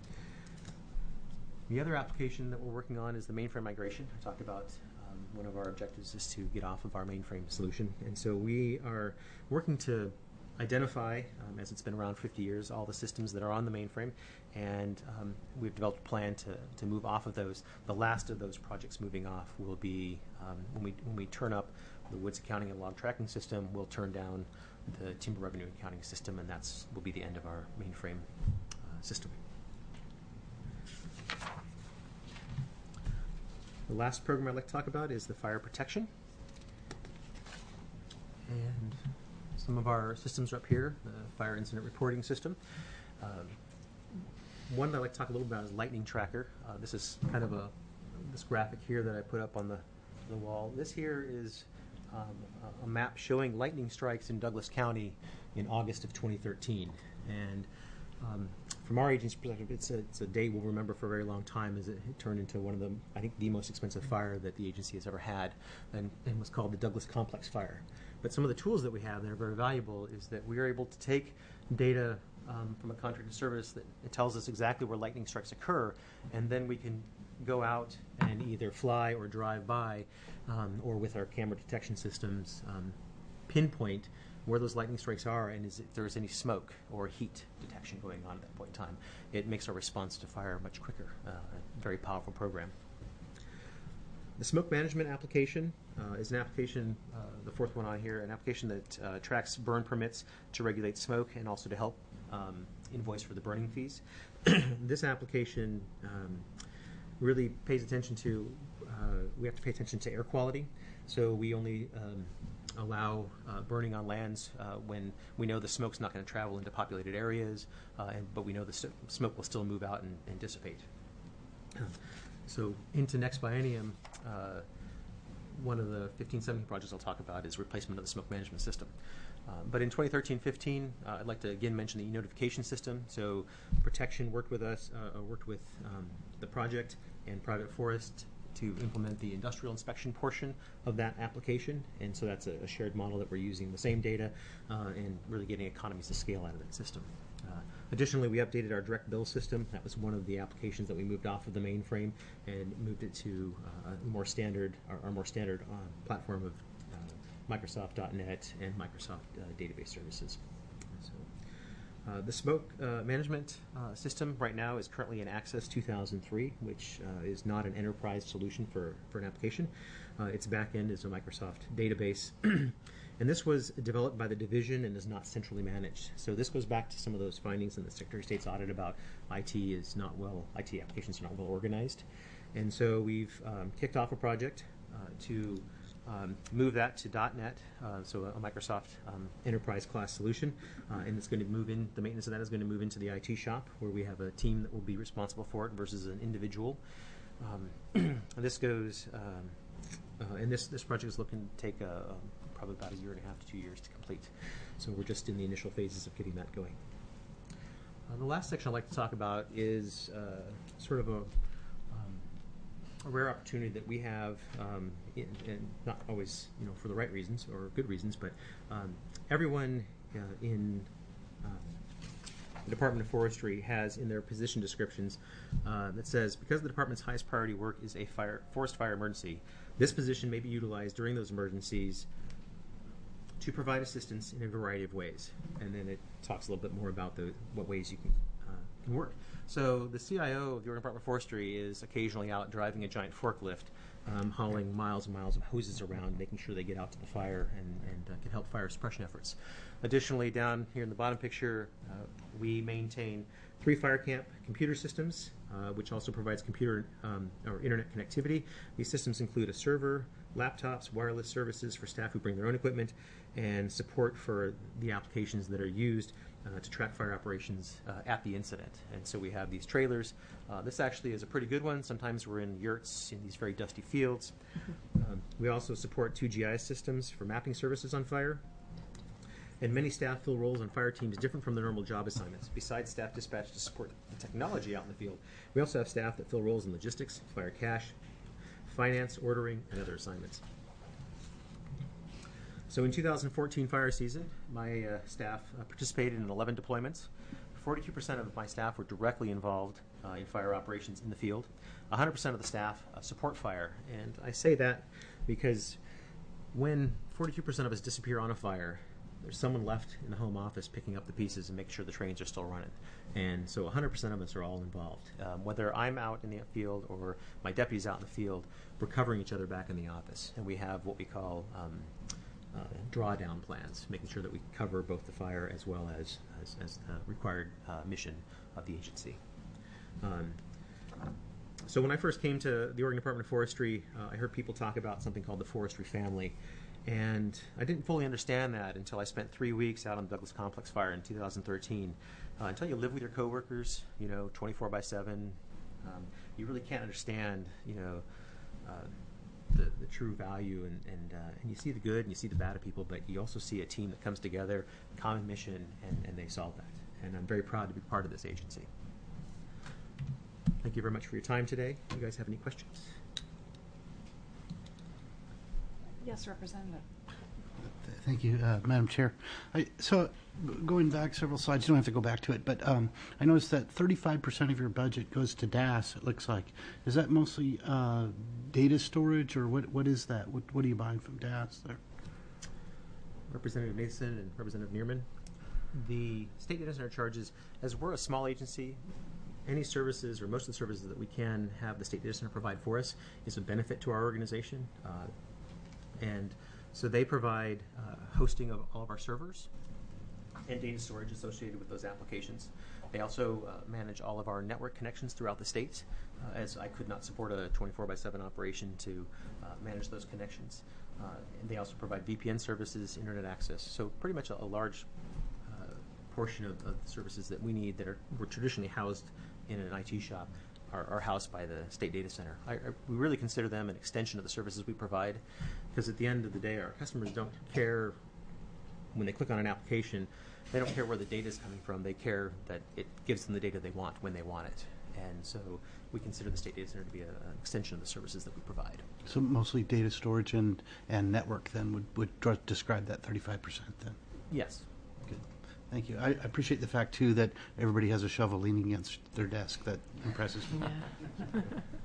The other application that we're working on is the mainframe migration. I talked about one of our objectives is to get off of our mainframe solution, and so we are working to identify, as it's been around 50 years, all the systems that are on the mainframe, and we've developed a plan to move off of those. The last of those projects moving off will be when we turn up the woods accounting and log tracking system, we'll turn down the timber revenue accounting system, and that's will be the end of our mainframe system. The last program I'd like to talk about is the fire protection. And some of our systems are up here, the fire incident reporting system. One that I'd like to talk a little about is Lightning Tracker. This is kind of this graphic here that I put up on the wall. This here is a map showing lightning strikes in Douglas County in August of 2013. And from our agency's perspective, it's a day we'll remember for a very long time, as it turned into one of the, I think, the most expensive fire that the agency has ever had, and was called the Douglas Complex Fire. But some of the tools that we have that are very valuable is that we are able to take data from a contracted service that it tells us exactly where lightning strikes occur, and then we can go out and either fly or drive by, or with our camera detection systems, pinpoint where those lightning strikes are and if there's any smoke or heat detection going on at that point in time. It makes our response to fire much quicker. A very powerful program. The smoke management application is an application, the fourth one on here, an application that tracks burn permits to regulate smoke and also to help invoice for the burning fees. This application really pays attention to, we have to pay attention to air quality. So we only allow burning on lands when we know the smoke's not going to travel into populated areas, but we know the smoke will still move out and dissipate. So into next biennium, one of the 15-17 projects I'll talk about is replacement of the smoke management system. But in 2013-15, I'd like to again mention the e-notification system. So Protection worked with us, worked with the project and Private Forest to implement the industrial inspection portion of that application, and so that's a shared model that we're using the same data and really getting economies of scale out of that system. Additionally, we updated our direct bill system. That was one of the applications that we moved off of the mainframe and moved it to a more standard, our more standard platform of Microsoft.NET and Microsoft database services. The smoke management system right now is currently in Access 2003, which is not an enterprise solution for an application. Its backend is a Microsoft database. And this was developed by the division and is not centrally managed. So this goes back to some of those findings in the Secretary of State's audit about IT applications are not well organized. And so we've kicked off a project to move that to .NET, so a Microsoft enterprise class solution, and it's going to move in, the maintenance of that is going to move into the IT shop, where we have a team that will be responsible for it versus an individual. This goes, and this project is looking to take probably about 1.5 to 2 years to complete. So we're just in the initial phases of getting that going. The last section I'd like to talk about is sort of a rare opportunity that we have, and not always, for the right reasons or good reasons, but everyone in the Department of Forestry has in their position descriptions that says, because the department's highest priority work is a forest fire emergency, this position may be utilized during those emergencies to provide assistance in a variety of ways. And then it talks a little bit more about what ways you can can work. So the CIO of the Oregon Department of Forestry is occasionally out driving a giant forklift, hauling miles and miles of hoses around, making sure they get out to the fire and can help fire suppression efforts. Additionally, down here in the bottom picture, we maintain 3 fire camp computer systems, which also provides computer or internet connectivity. These systems include a server, laptops, wireless services for staff who bring their own equipment, and support for the applications that are used to track fire operations at the incident. And so we have these trailers. This actually is a pretty good one. Sometimes we're in yurts in these very dusty fields. We also support 2 GIS systems for mapping services on fire. And many staff fill roles on fire teams different from their normal job assignments. Besides staff dispatched to support the technology out in the field, we also have staff that fill roles in logistics, fire cash, finance, ordering, and other assignments. So in 2014 fire season, my staff participated in 11 deployments. 42% of my staff were directly involved in fire operations in the field. 100% of the staff support fire. And I say that because when 42% of us disappear on a fire, there's someone left in the home office picking up the pieces and making sure the trains are still running. And so 100% of us are all involved. Whether I'm out in the field or my deputy's out in the field, we're covering each other back in the office. And we have what we call drawdown plans, making sure that we cover both the fire as well as the required mission of the agency. So when I first came to the Oregon Department of Forestry, I heard people talk about something called the forestry family. And I didn't fully understand that until I spent 3 weeks out on the Douglas Complex fire in 2013. Until you live with your coworkers, 24/7, you really can't understand, the true value, and you see the good and you see the bad of people, but you also see a team that comes together, common mission, and they solve that. And I'm very proud to be part of this agency. Thank you very much for your time today. Do you guys have any questions? Yes, Representative. Thank you, Madam Chair. So going back several slides, you don't have to go back to it, but I noticed that 35% of your budget goes to DAS, it looks like. Is that mostly data storage, or what is that? What are you buying from DAS there? Representative Nathan and Representative Neerman. The state data center charges, as we're a small agency, any services or most of the services that we can have the state data center provide for us is a benefit to our organization. And so they provide hosting of all of our servers and data storage associated with those applications. They also manage all of our network connections throughout the state, as I could not support a 24/7 operation to manage those connections. And they also provide VPN services, internet access. So pretty much a large portion of the services that we need that were traditionally housed in an IT shop are housed by the state data center. We really consider them an extension of the services we provide, because at the end of the day, our customers don't care when they click on an application. They don't care where the data is coming from. They care that it gives them the data they want when they want it. And so we consider the state data center to be an extension of the services that we provide. So mostly data storage and network then would describe that 35% then? Yes. Good. Thank you. I appreciate the fact, too, that everybody has a shovel leaning against their desk. That impresses me. Yeah.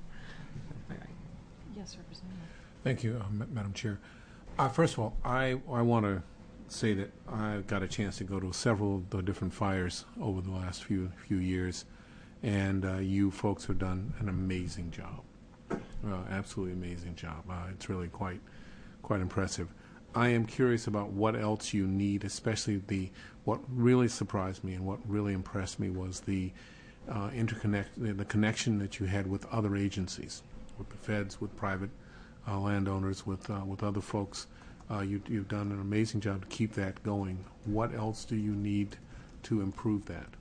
Yes, Representative. Thank you, Madam Chair. First of all, I want to say that I got a chance to go to several of the different fires over the last few years, and you folks have done an amazing job, absolutely amazing job. It's really quite impressive. I am curious about what else you need, especially what really surprised me and what really impressed me was the the connection that you had with other agencies, with the feds, with private landowners, with other folks. You've done an amazing job to keep that going. What else do you need to improve that?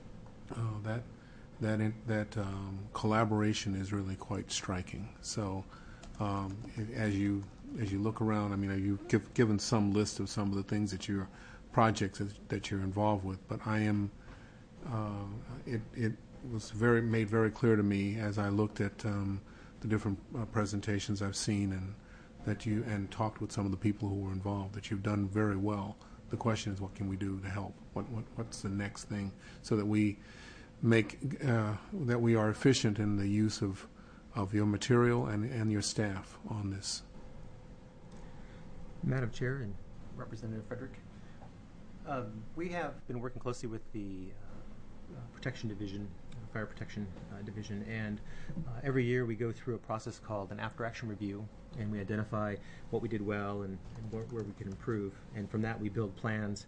That collaboration is really quite striking. So as you look around, I mean, you've given some list of some of the things that your projects that you're involved with, but I am it was made very clear to me as I looked at the different presentations I've seen and talked with some of the people who were involved, that you've done very well. The question is, what can we do to help? What's the next thing so that we that we are efficient in the use of your material and your staff on this? Madam Chair and Representative Frederick, we have been working closely with the Protection Division, Fire Protection Division, and every year we go through a process called an after-action review, and we identify what we did well and where we can improve, and from that we build plans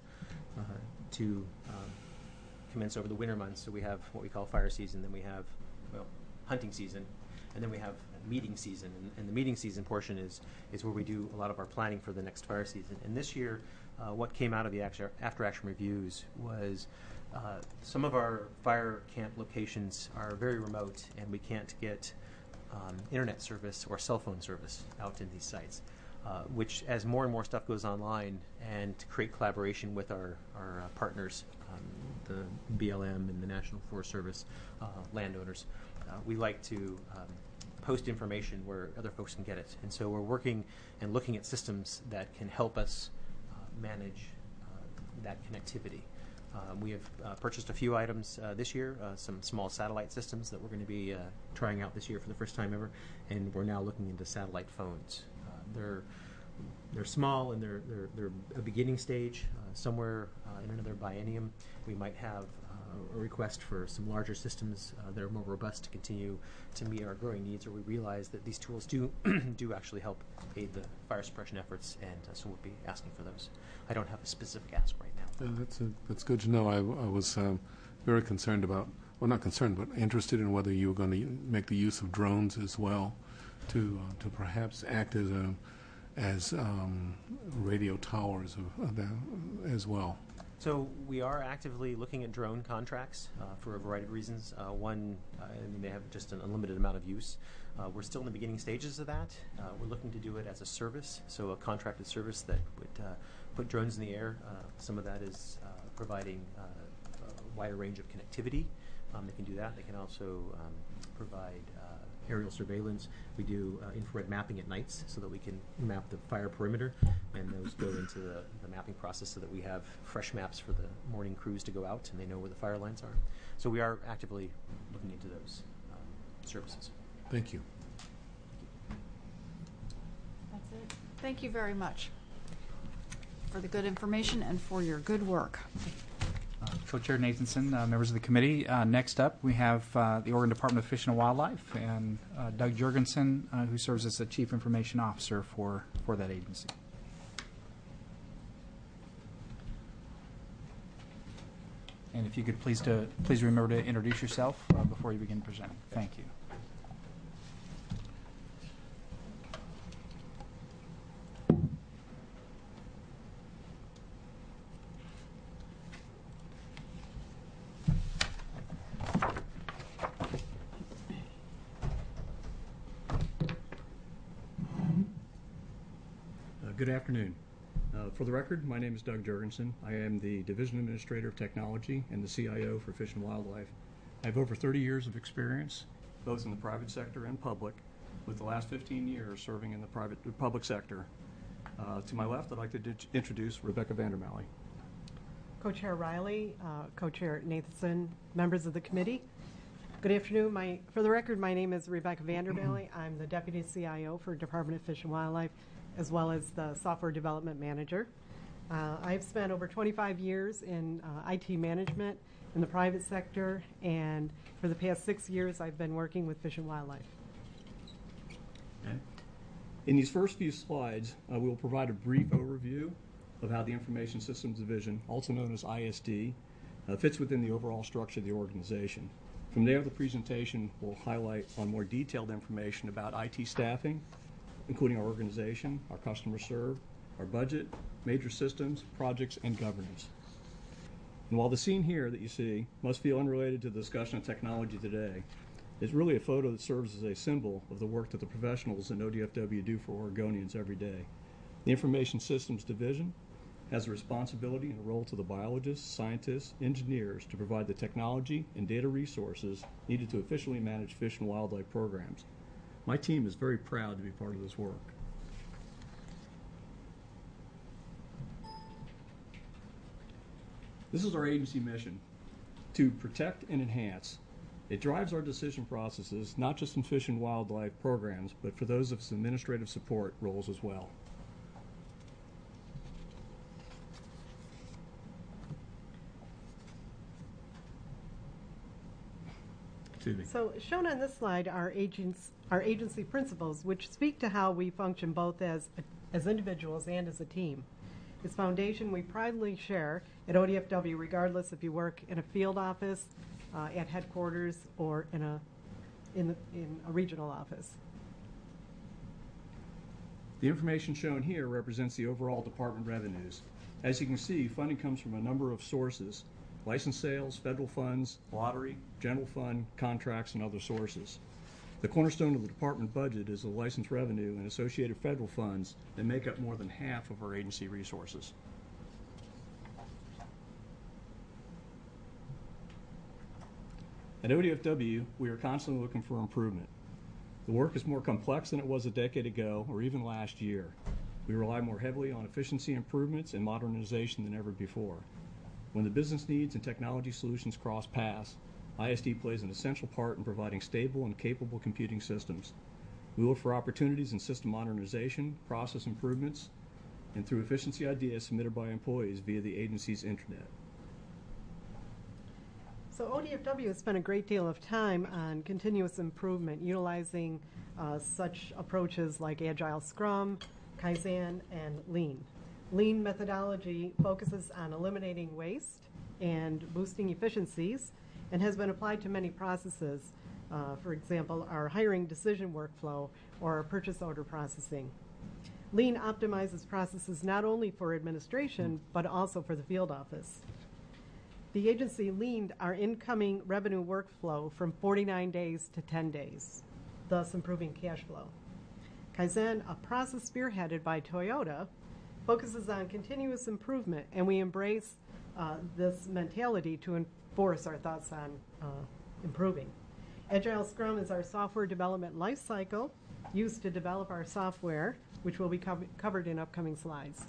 to commence over the winter months. So we have what we call fire season, then we have hunting season, and then we have meeting season. And the meeting season portion is where we do a lot of our planning for the next fire season. And this year, what came out of the after-action reviews was some of our fire camp locations are very remote, and we can't get internet service or cell phone service out in these sites, which as more and more stuff goes online, and to create collaboration with our partners, the BLM and the National Forest Service, landowners, we like to post information where other folks can get it. And so we're working and looking at systems that can help us manage that connectivity. We have purchased a few items this year, some small satellite systems that we're going to be trying out this year for the first time ever, and we're now looking into satellite phones. They're small and they're a beginning stage. Somewhere in another biennium, we might have a request for some larger systems that are more robust to continue to meet our growing needs, or we realize that these tools do actually help aid the fire suppression efforts, and so we'll be asking for those. I don't have a specific ask right now. That's good to know. I was very concerned about, well, not concerned, but interested in whether you were going to make the use of drones as well to perhaps act as radio towers as well. So we are actively looking at drone contracts for a variety of reasons. One, they have just an unlimited amount of use. We're still in the beginning stages of that. We're looking to do it as a service, so a contracted service that would put drones in the air. Some of that is providing a wider range of connectivity. They can do that. They can also provide aerial surveillance. We do infrared mapping at nights so that we can map the fire perimeter, and those go into the mapping process so that we have fresh maps for the morning crews to go out and they know where the fire lines are. So we are actively looking into those services. Thank you. That's it. Thank you very much for the good information and for your good work. Co-Chair Nathanson, members of the committee. Next up, we have the Oregon Department of Fish and Wildlife, and Doug Jurgensen, who serves as the Chief Information Officer for that agency. And if you could please remember to introduce yourself before you begin presenting. Thank you. Good afternoon. For the record, my name is Doug Jurgensen. I am the Division Administrator of Technology and the CIO for Fish and Wildlife. I have over 30 years of experience, both in the private sector and public, with the last 15 years serving in the public sector. To my left, I'd like to introduce Rebecca Vandermally. Co-Chair Riley, Co-Chair Nathanson, members of the committee. Good afternoon. For the record, my name is Rebecca Vandermally. I'm the Deputy CIO for Department of Fish and Wildlife, as well as the Software Development Manager. I've spent over 25 years in IT management in the private sector, and for the past 6 years I've been working with Fish and Wildlife. Okay. In these first few slides, we will provide a brief overview of how the Information Systems Division, also known as ISD, fits within the overall structure of the organization. From there, the presentation will highlight on more detailed information about IT staffing, including our organization, our customers served, our budget, major systems, projects, and governance. And while the scene here that you see must feel unrelated to the discussion of technology today, it's really a photo that serves as a symbol of the work that the professionals in ODFW do for Oregonians every day. The Information Systems Division has a responsibility and a role to the biologists, scientists, engineers to provide the technology and data resources needed to efficiently manage fish and wildlife programs. My team is very proud to be part of this work. This is our agency mission, to protect and enhance. It drives our decision processes, not just in fish and wildlife programs, but for those of its administrative support roles as well. To me. So shown on this slide are agency principles, which speak to how we function both as individuals and as a team. This foundation we proudly share at ODFW, regardless if you work in a field office, at headquarters, or in a regional office. The information shown here represents the overall department revenues. As you can see, funding comes from a number of sources: license sales, federal funds, lottery, general fund, contracts, and other sources. The cornerstone of the department budget is the license revenue and associated federal funds that make up more than half of our agency resources. At ODFW, we are constantly looking for improvement. The work is more complex than it was a decade ago or even last year. We rely more heavily on efficiency improvements and modernization than ever before. When the business needs and technology solutions cross paths, ISD plays an essential part in providing stable and capable computing systems. We look for opportunities in system modernization, process improvements, and through efficiency ideas submitted by employees via the agency's intranet. So ODFW has spent a great deal of time on continuous improvement, utilizing such approaches like Agile Scrum, Kaizen, and Lean. Lean methodology focuses on eliminating waste and boosting efficiencies and has been applied to many processes. For example, our hiring decision workflow or our purchase order processing. Lean optimizes processes not only for administration, but also for the field office. The agency leaned our incoming revenue workflow from 49 days to 10 days, thus improving cash flow. Kaizen, a process spearheaded by Toyota, focuses on continuous improvement, and we embrace this mentality to enforce our thoughts on improving. Agile Scrum is our software development lifecycle used to develop our software, which will be covered in upcoming slides.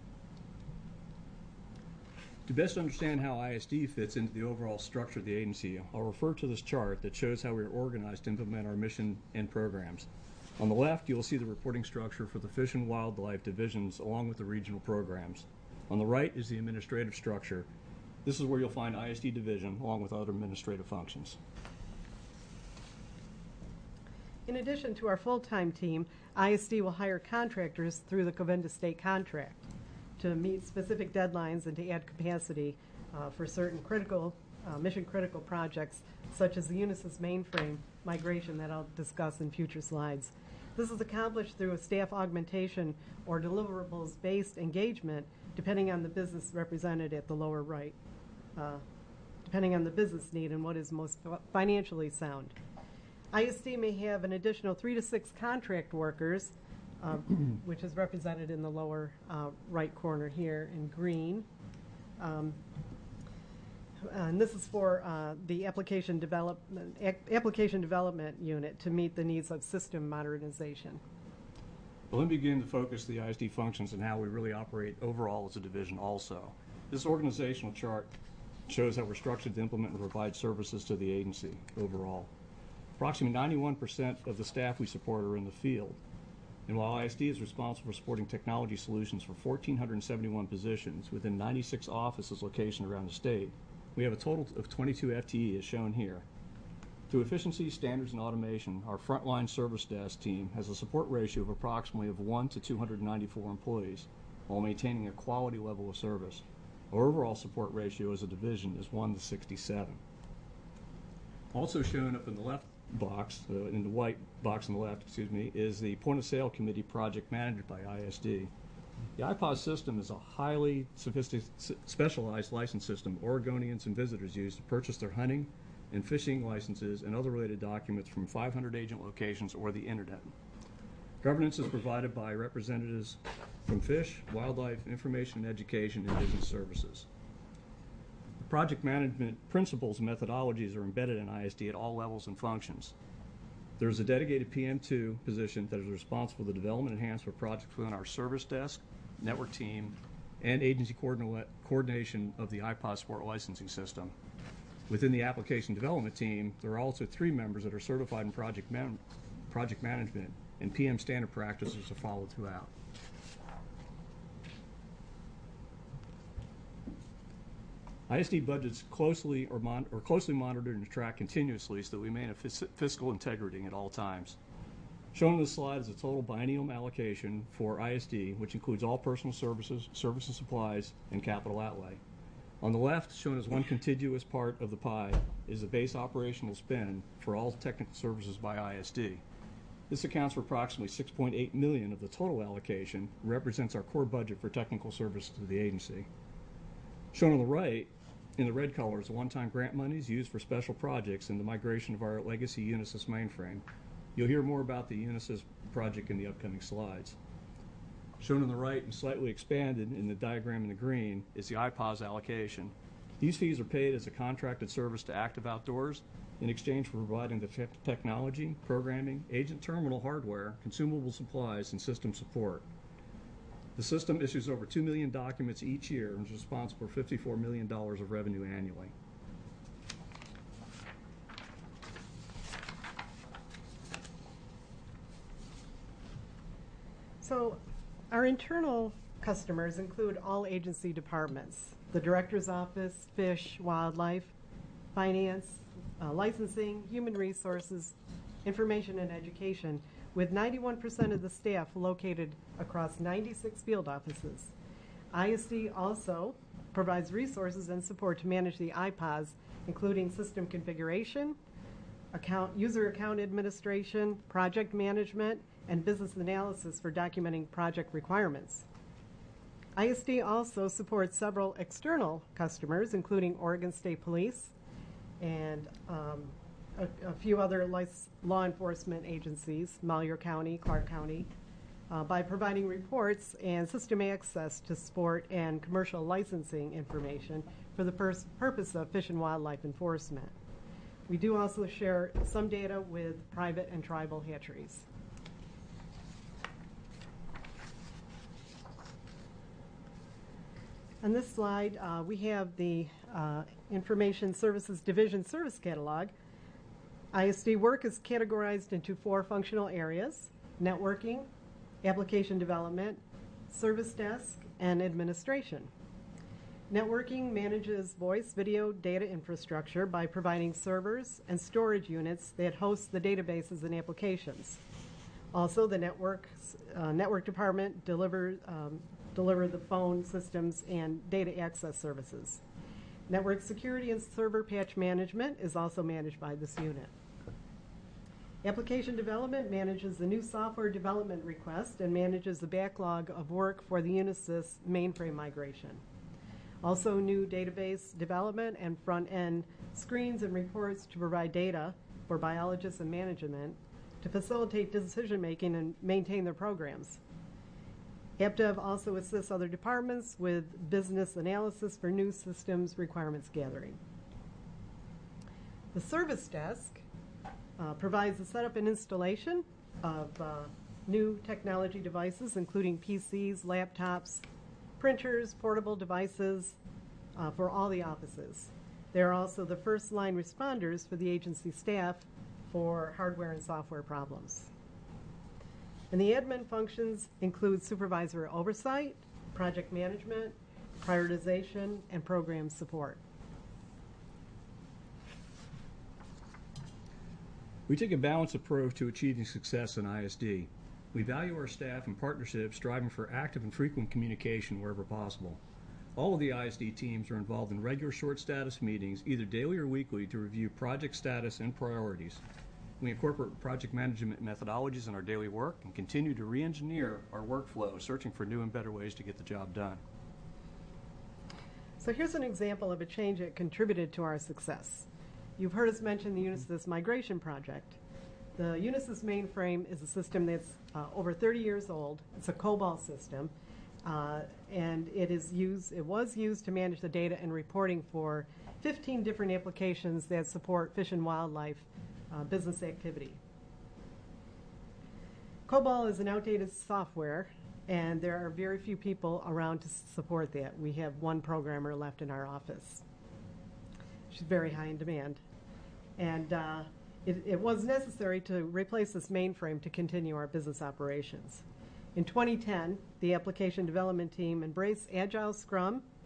To best understand how ISD fits into the overall structure of the agency, I'll refer to this chart that shows how we are organized to implement our mission and programs. On the left, you'll see the reporting structure for the Fish and Wildlife divisions along with the regional programs. On the right is the administrative structure. This is where you'll find ISD division along with other administrative functions. In addition to our full-time team, ISD will hire contractors through the Govinda State contract to meet specific deadlines and to add capacity for certain critical, mission-critical projects, such as the Unisys mainframe migration that I'll discuss in future slides. This is accomplished through a staff augmentation or deliverables-based engagement, depending on the business represented at the lower right, depending on the business need and what is most financially sound. ISD may have an additional 3 to 6 contract workers, which is represented in the lower right corner here in green. And this is for the application development unit to meet the needs of system modernization. Well, let me begin to focus the ISD functions and how we really operate overall as a division also. This organizational chart shows how we're structured to implement and provide services to the agency overall. Approximately 91% of the staff we support are in the field. And while ISD is responsible for supporting technology solutions for 1,471 positions within 96 offices located around the state, we have a total of 22 FTE as shown here. Through efficiency, standards, and automation, our frontline service desk team has a support ratio of approximately 1 to 294 employees while maintaining a quality level of service. Our overall support ratio as a division is 1 to 67. Also shown up in the left box, in the white box on the left, is the point of sale committee project managed by ISD. The IPOS system is a highly specialized license system Oregonians and visitors use to purchase their hunting and fishing licenses and other related documents from 500 agent locations or the internet. Governance is provided by representatives from Fish, Wildlife, Information and Education, and Business Services. The project management principles and methodologies are embedded in ISD at all levels and functions. There is a dedicated PM2 position that is responsible for the development and enhancement of projects within our service desk, network team, and agency coordination of the IPOS Sport licensing system. Within the application development team, there are also 3 members that are certified in project management, and PM standard practices are followed throughout. ISD budgets closely monitored and tracked continuously so that we maintain fiscal integrity at all times. Shown on this slide is the total biennial allocation for ISD, which includes all personal services, service and supplies, and capital outlay. On the left, shown as one contiguous part of the pie, is the base operational spend for all technical services by ISD. This accounts for approximately $6.8 million of the total allocation and represents our core budget for technical service to the agency. Shown on the right, in the red color, is one-time grant monies used for special projects in the migration of our legacy Unisys mainframe. You'll hear more about the Unisys project in the upcoming slides. Shown on the right and slightly expanded in the diagram in the green is the IPAWS allocation. These fees are paid as a contracted service to Active Outdoors in exchange for providing the technology, programming, agent terminal hardware, consumable supplies, and system support. The system issues over 2 million documents each year and is responsible for $54 million of revenue annually. So our internal customers include all agency departments: the Director's Office, Fish, Wildlife, Finance, Licensing, Human Resources, Information and Education, with 91% of the staff located across 96 field offices. ISD also provides resources and support to manage the IPAWS, including system configuration, user account administration, project management, and business analysis for documenting project requirements. ISD also supports several external customers, including Oregon State Police and a few other law enforcement agencies, Malheur County, Clark County, by providing reports and system access to sport and commercial licensing information for the purpose of fish and wildlife enforcement. We do also share some data with private and tribal hatcheries. On this slide, we have the Information Services Division Service Catalog. ISD work is categorized into 4 functional areas: networking, application development, service desk, and administration. Networking manages voice, video, data infrastructure by providing servers and storage units that host the databases and applications. Also, the network department deliver the phone systems and data access services. Network security and server patch management is also managed by this unit. Application development manages the new software development request and manages the backlog of work for the Unisys mainframe migration. Also, new database development and front-end screens and reports to provide data for biologists and management to facilitate decision-making and maintain their programs. AppDev also assists other departments with business analysis for new systems requirements gathering. The service desk provides the setup and installation of new technology devices, including PCs, laptops, printers, portable devices for all the offices. They're also the first-line responders for the agency staff for hardware and software problems. And the admin functions include supervisor oversight, project management, prioritization, and program support. We take a balanced approach to achieving success in ISD. We value our staff and partnerships, striving for active and frequent communication wherever possible. All of the ISD teams are involved in regular short status meetings, either daily or weekly, to review project status and priorities. We incorporate project management methodologies in our daily work and continue to re-engineer our workflow, searching for new and better ways to get the job done. So here's an example of a change that contributed to our success. You've heard us mention the Unisys migration project. The Unisys mainframe is a system that's over 30 years old. It's a COBOL system, and it was used to manage the data and reporting for 15 different applications that support fish and wildlife business activity. COBOL is an outdated software, and there are very few people around to support that. We have one programmer left in our office. She's very high in demand. And it was necessary to replace this mainframe to continue our business operations. In 2010, the application development team embraced Agile Scrum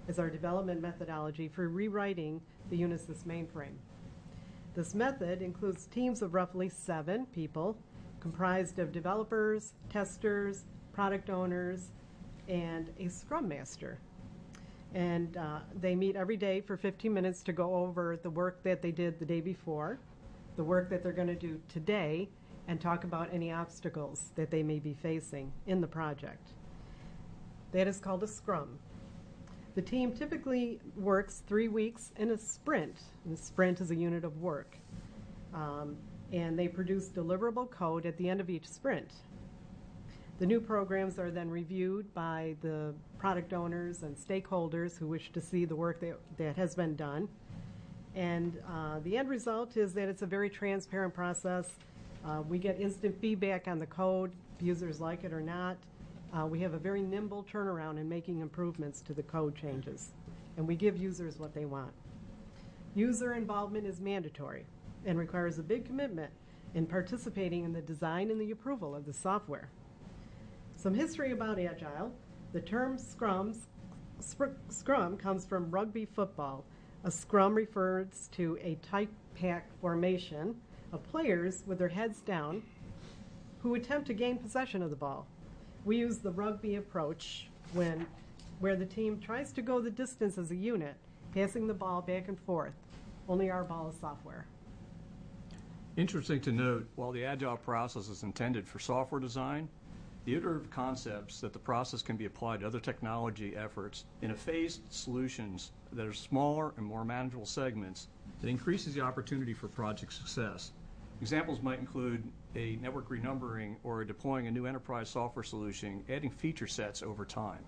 is our development methodology for rewriting the Unisys mainframe. This method includes teams of roughly 7 people comprised of developers, testers, product owners, and a Scrum Master. And they meet every day for 15 minutes to go over the work that they did the day before, the work that they're going to do today, and talk about any obstacles that they may be facing in the project. That is called a Scrum. The team typically works 3 weeks in a sprint. And a sprint is a unit of work. And they produce deliverable code at the end of each sprint. The new programs are then reviewed by the product owners and stakeholders who wish to see the work that has been done. And the end result is that it's a very transparent process. We get instant feedback on the code, if users like it or not. We have a very nimble turnaround in making improvements to the code changes, and we give users what they want. User involvement is mandatory and requires a big commitment in participating in the design and the approval of the software. Some history about Agile. The term Scrum comes from rugby football. A scrum refers to a tight pack formation of players with their heads down who attempt to gain possession of the ball. We use the rugby approach where the team tries to go the distance as a unit, passing the ball back and forth. Only our ball is software. Interesting to note, while the Agile process is intended for software design, the iterative concepts that the process can be applied to other technology efforts in a phased solutions that are smaller and more manageable segments that increases the opportunity for project success. Examples might include a network renumbering or deploying a new enterprise software solution, adding feature sets over time.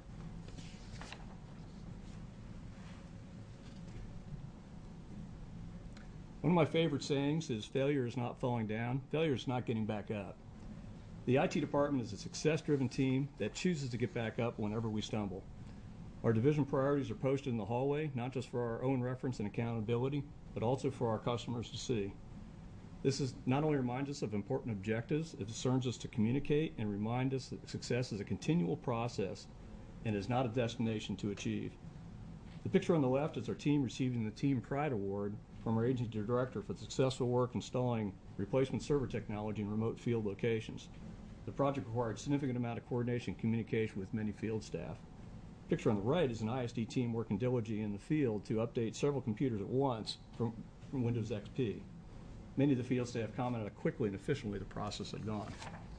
One of my favorite sayings is failure is not falling down, failure is not getting back up. The IT department is a success-driven team that chooses to get back up whenever we stumble. Our division priorities are posted in the hallway, not just for our own reference and accountability, but also for our customers to see. This is not only reminds us of important objectives, it discerns us to communicate and remind us that success is a continual process and is not a destination to achieve. The picture on the left is our team receiving the Team Pride Award from our agency director for the successful work installing replacement server technology in remote field locations. The project required a significant amount of coordination and communication with many field staff. The picture on the right is an ISD team working diligently in the field to update several computers at once from Windows XP. Many of the field staff commented how quickly and efficiently the process had gone.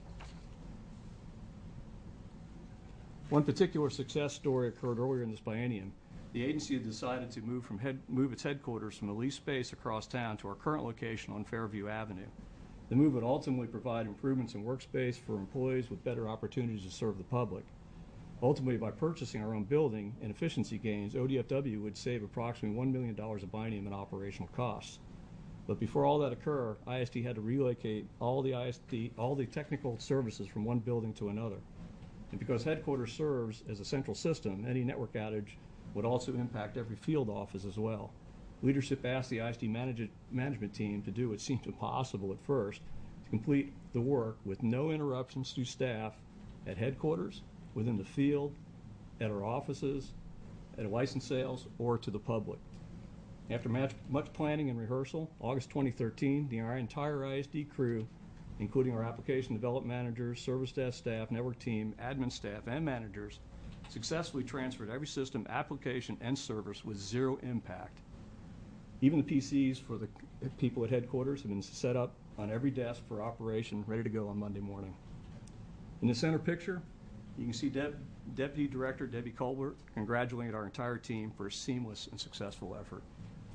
One particular success story occurred earlier in this biennium. The agency had decided to move its headquarters from a leased space across town to our current location on Fairview Avenue. The move would ultimately provide improvements in workspace for employees with better opportunities to serve the public. Ultimately, by purchasing our own building and efficiency gains, ODFW would save approximately $1 million a biennium in operational costs. But before all that occurred, ISD had to relocate all the technical services from one building to another. And because headquarters serves as a central system, any network outage would also impact every field office as well. Leadership asked the ISD management team to do what seemed impossible at first, to complete the work with no interruptions to staff at headquarters, within the field, at our offices, at license sales, or to the public. After much planning and rehearsal, August 2013, the entire ISD crew, including our application development managers, service desk staff, network team, admin staff, and managers, successfully transferred every system, application, and service with zero impact. Even the PCs for the people at headquarters have been set up on every desk for operation, ready to go on Monday morning. In the center picture, you can see Deputy Director Debbie Colbert congratulating our entire team for a seamless and successful effort.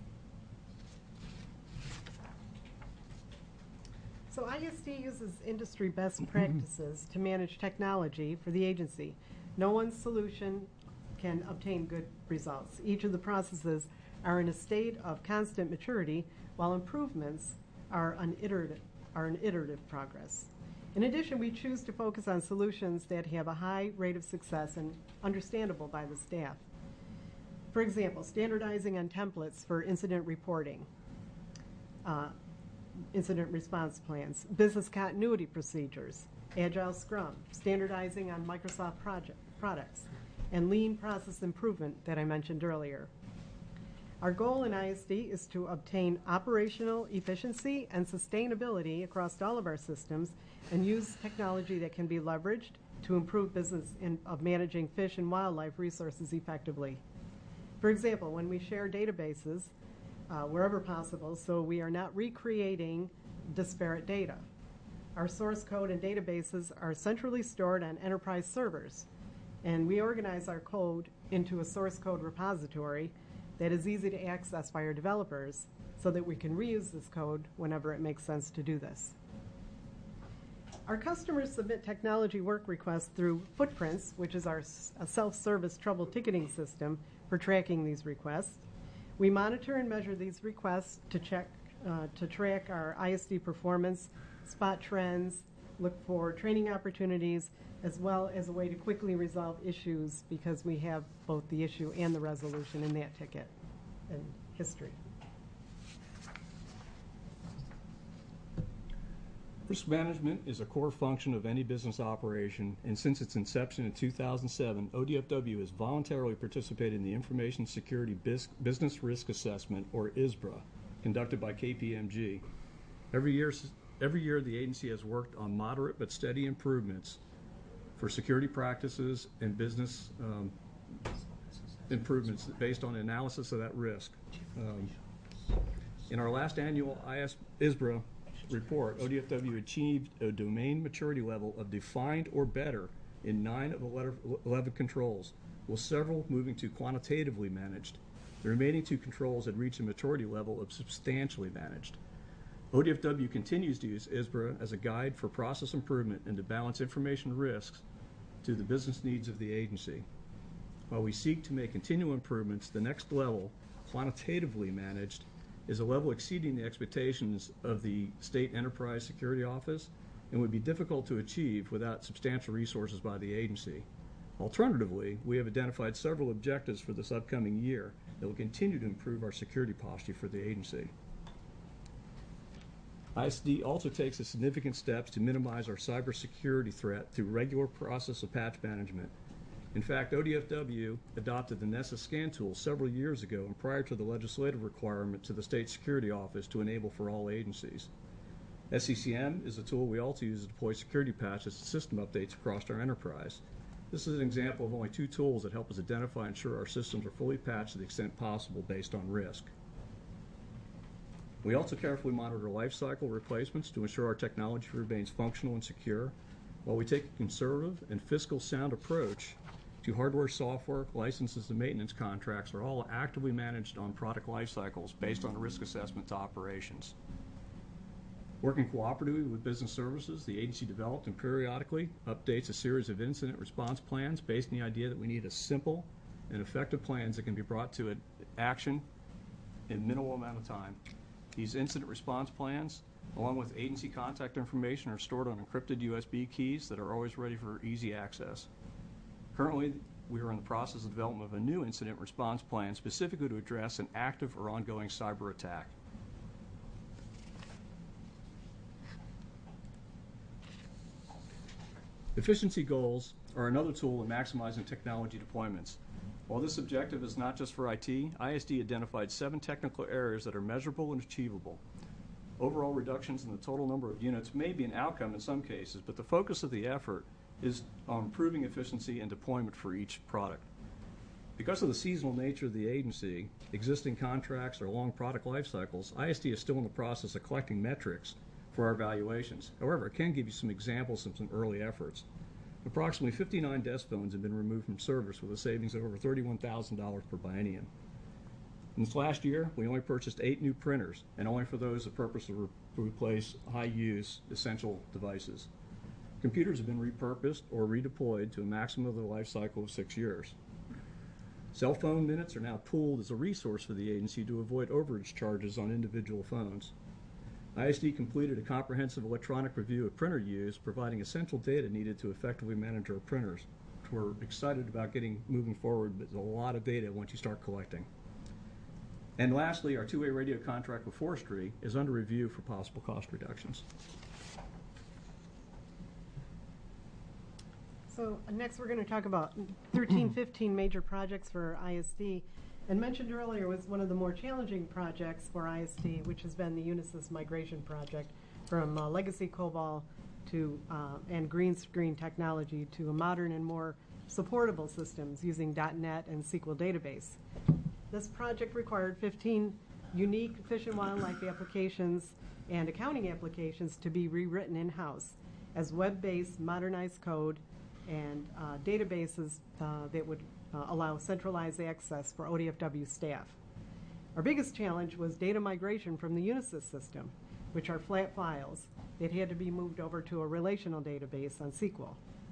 So ISD uses industry best practices to manage technology for the agency. No one solution can obtain good results. Each of the processes are in a state of constant maturity, while improvements are an iterative progress. In addition, we choose to focus on solutions that have a high rate of success and understandable by the staff. For example, standardizing on templates for incident reporting, incident response plans, business continuity procedures, Agile Scrum, standardizing on Microsoft products, and lean process improvement that I mentioned earlier. Our goal in ISD is to obtain operational efficiency and sustainability across all of our systems and use technology that can be leveraged to improve business of managing fish and wildlife resources effectively. For example, when we share databases, wherever possible, so we are not recreating disparate data. Our source code and databases are centrally stored on enterprise servers, and we organize our code into a source code repository that is easy to access by our developers so that we can reuse this code whenever it makes sense to do this. Our customers submit technology work requests through Footprints, which is our self-service trouble ticketing system for tracking these requests. We monitor and measure these requests to track our ISD performance, spot trends, look for training opportunities, as well as a way to quickly resolve issues because we have both the issue and the resolution in that ticket and history. Risk management is a core function of any business operation, and since its inception in 2007, ODFW has voluntarily participated in the Information Security Business Risk Assessment, or ISBRA, conducted by KPMG. Every year, the agency has worked on moderate but steady improvements for security practices and business improvements based on analysis of that risk. In our last annual ISBRA report, ODFW achieved a domain maturity level of defined or better in 9 of 11 controls, with several moving to quantitatively managed. The remaining 2 controls had reached a maturity level of substantially managed. ODFW continues to use ISBRA as a guide for process improvement and to balance information risks to the business needs of the agency. While we seek to make continual improvements, the next level, quantitatively managed, is a level exceeding the expectations of the State Enterprise Security Office and would be difficult to achieve without substantial resources by the agency. Alternatively, we have identified several objectives for this upcoming year that will continue to improve our security posture for the agency. ISD also takes significant steps to minimize our cybersecurity threat through regular process of patch management. In fact, ODFW adopted the Nessus scan tool several years ago and prior to the legislative requirement to the State Security Office to enable for all agencies. SCCM is a tool we also use to deploy security patches and system updates across our enterprise. This is an example of only 2 tools that help us identify and ensure our systems are fully patched to the extent possible based on risk. We also carefully monitor lifecycle replacements to ensure our technology remains functional and secure, while we take a conservative and fiscal sound approach to hardware, software, licenses, and maintenance contracts are all actively managed on product life cycles based on risk assessment to operations. Working cooperatively with business services, the agency developed and periodically updates a series of incident response plans based on the idea that we need a simple and effective plans that can be brought to action in minimal amount of time. These incident response plans, along with agency contact information, are stored on encrypted USB keys that are always ready for easy access. Currently, we are in the process of development of a new incident response plan specifically to address an active or ongoing cyber attack. Efficiency goals are another tool in maximizing technology deployments. While this objective is not just for IT, ISD identified 7 technical areas that are measurable and achievable. Overall reductions in the total number of units may be an outcome in some cases, but the focus of the effort is on improving efficiency and deployment for each product. Because of the seasonal nature of the agency, existing contracts, or long product life cycles, ISD is still in the process of collecting metrics for our evaluations. However, it can give you some examples of some early efforts. Approximately 59 desk phones have been removed from service with a savings of over $31,000 per biennium. In this last year, we only purchased 8 new printers, and only for those the purpose to replace high-use essential devices. Computers have been repurposed or redeployed to a maximum of their life cycle of 6 years. Cell phone minutes are now pooled as a resource for the agency to avoid overage charges on individual phones. ISD completed a comprehensive electronic review of printer use, providing essential data needed to effectively manage our printers. We're excited about moving forward, but there's a lot of data once you start collecting. And lastly, our two-way radio contract with Forestry is under review for possible cost reductions. So next we're going to talk about 13, 15 major projects for ISD. And mentioned earlier was one of the more challenging projects for ISD, which has been the Unisys migration project from legacy COBOL to and green screen technology to a modern and more supportable systems using .NET and SQL database. This project required 15 unique fish and wildlife applications and accounting applications to be rewritten in-house as web-based modernized code and databases that would allow centralized access for ODFW staff. Our biggest challenge was data migration from the Unisys system, which are flat files that had to be moved over to a relational database on SQL.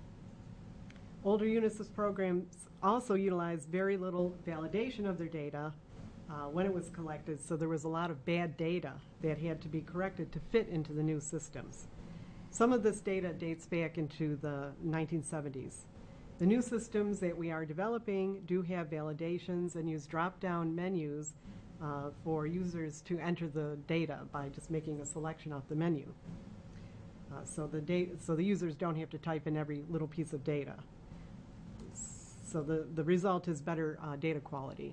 Older Unisys programs also utilized very little validation of their data when it was collected, so there was a lot of bad data that had to be corrected to fit into the new systems. Some of this data dates back into the 1970s. The new systems that we are developing do have validations and use drop-down menus for users to enter the data by just making a selection off the menu. So the users don't have to type in every little piece of data. So the result is better data quality.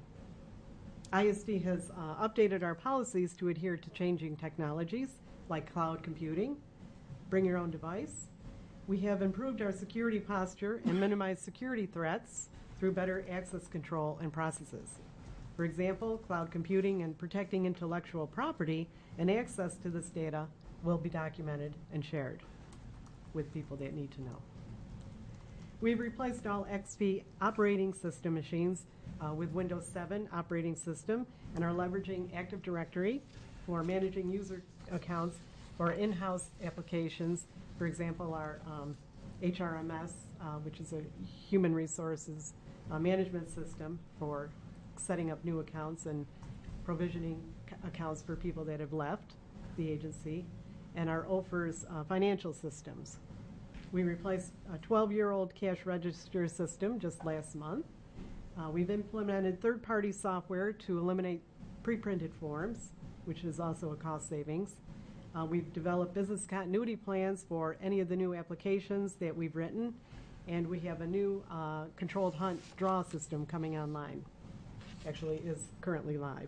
ISD has updated our policies to adhere to changing technologies like cloud computing, bring your own device. We have improved our security posture and minimized security threats through better access control and processes. For example, cloud computing and protecting intellectual property and access to this data will be documented and shared with people that need to know. We've replaced all XP operating system machines with Windows 7 operating system and are leveraging Active Directory for managing user accounts for in-house applications. For example, our HRMS, which is a human resources management system for setting up new accounts and provisioning accounts for people that have left the agency, and our OFERS financial systems. We replaced a 12-year-old cash register system just last month. We've implemented third-party software to eliminate pre-printed forms, which is also a cost savings. We've developed business continuity plans for any of the new applications that we've written, and we have a new controlled hunt draw system coming online. Actually, is currently live.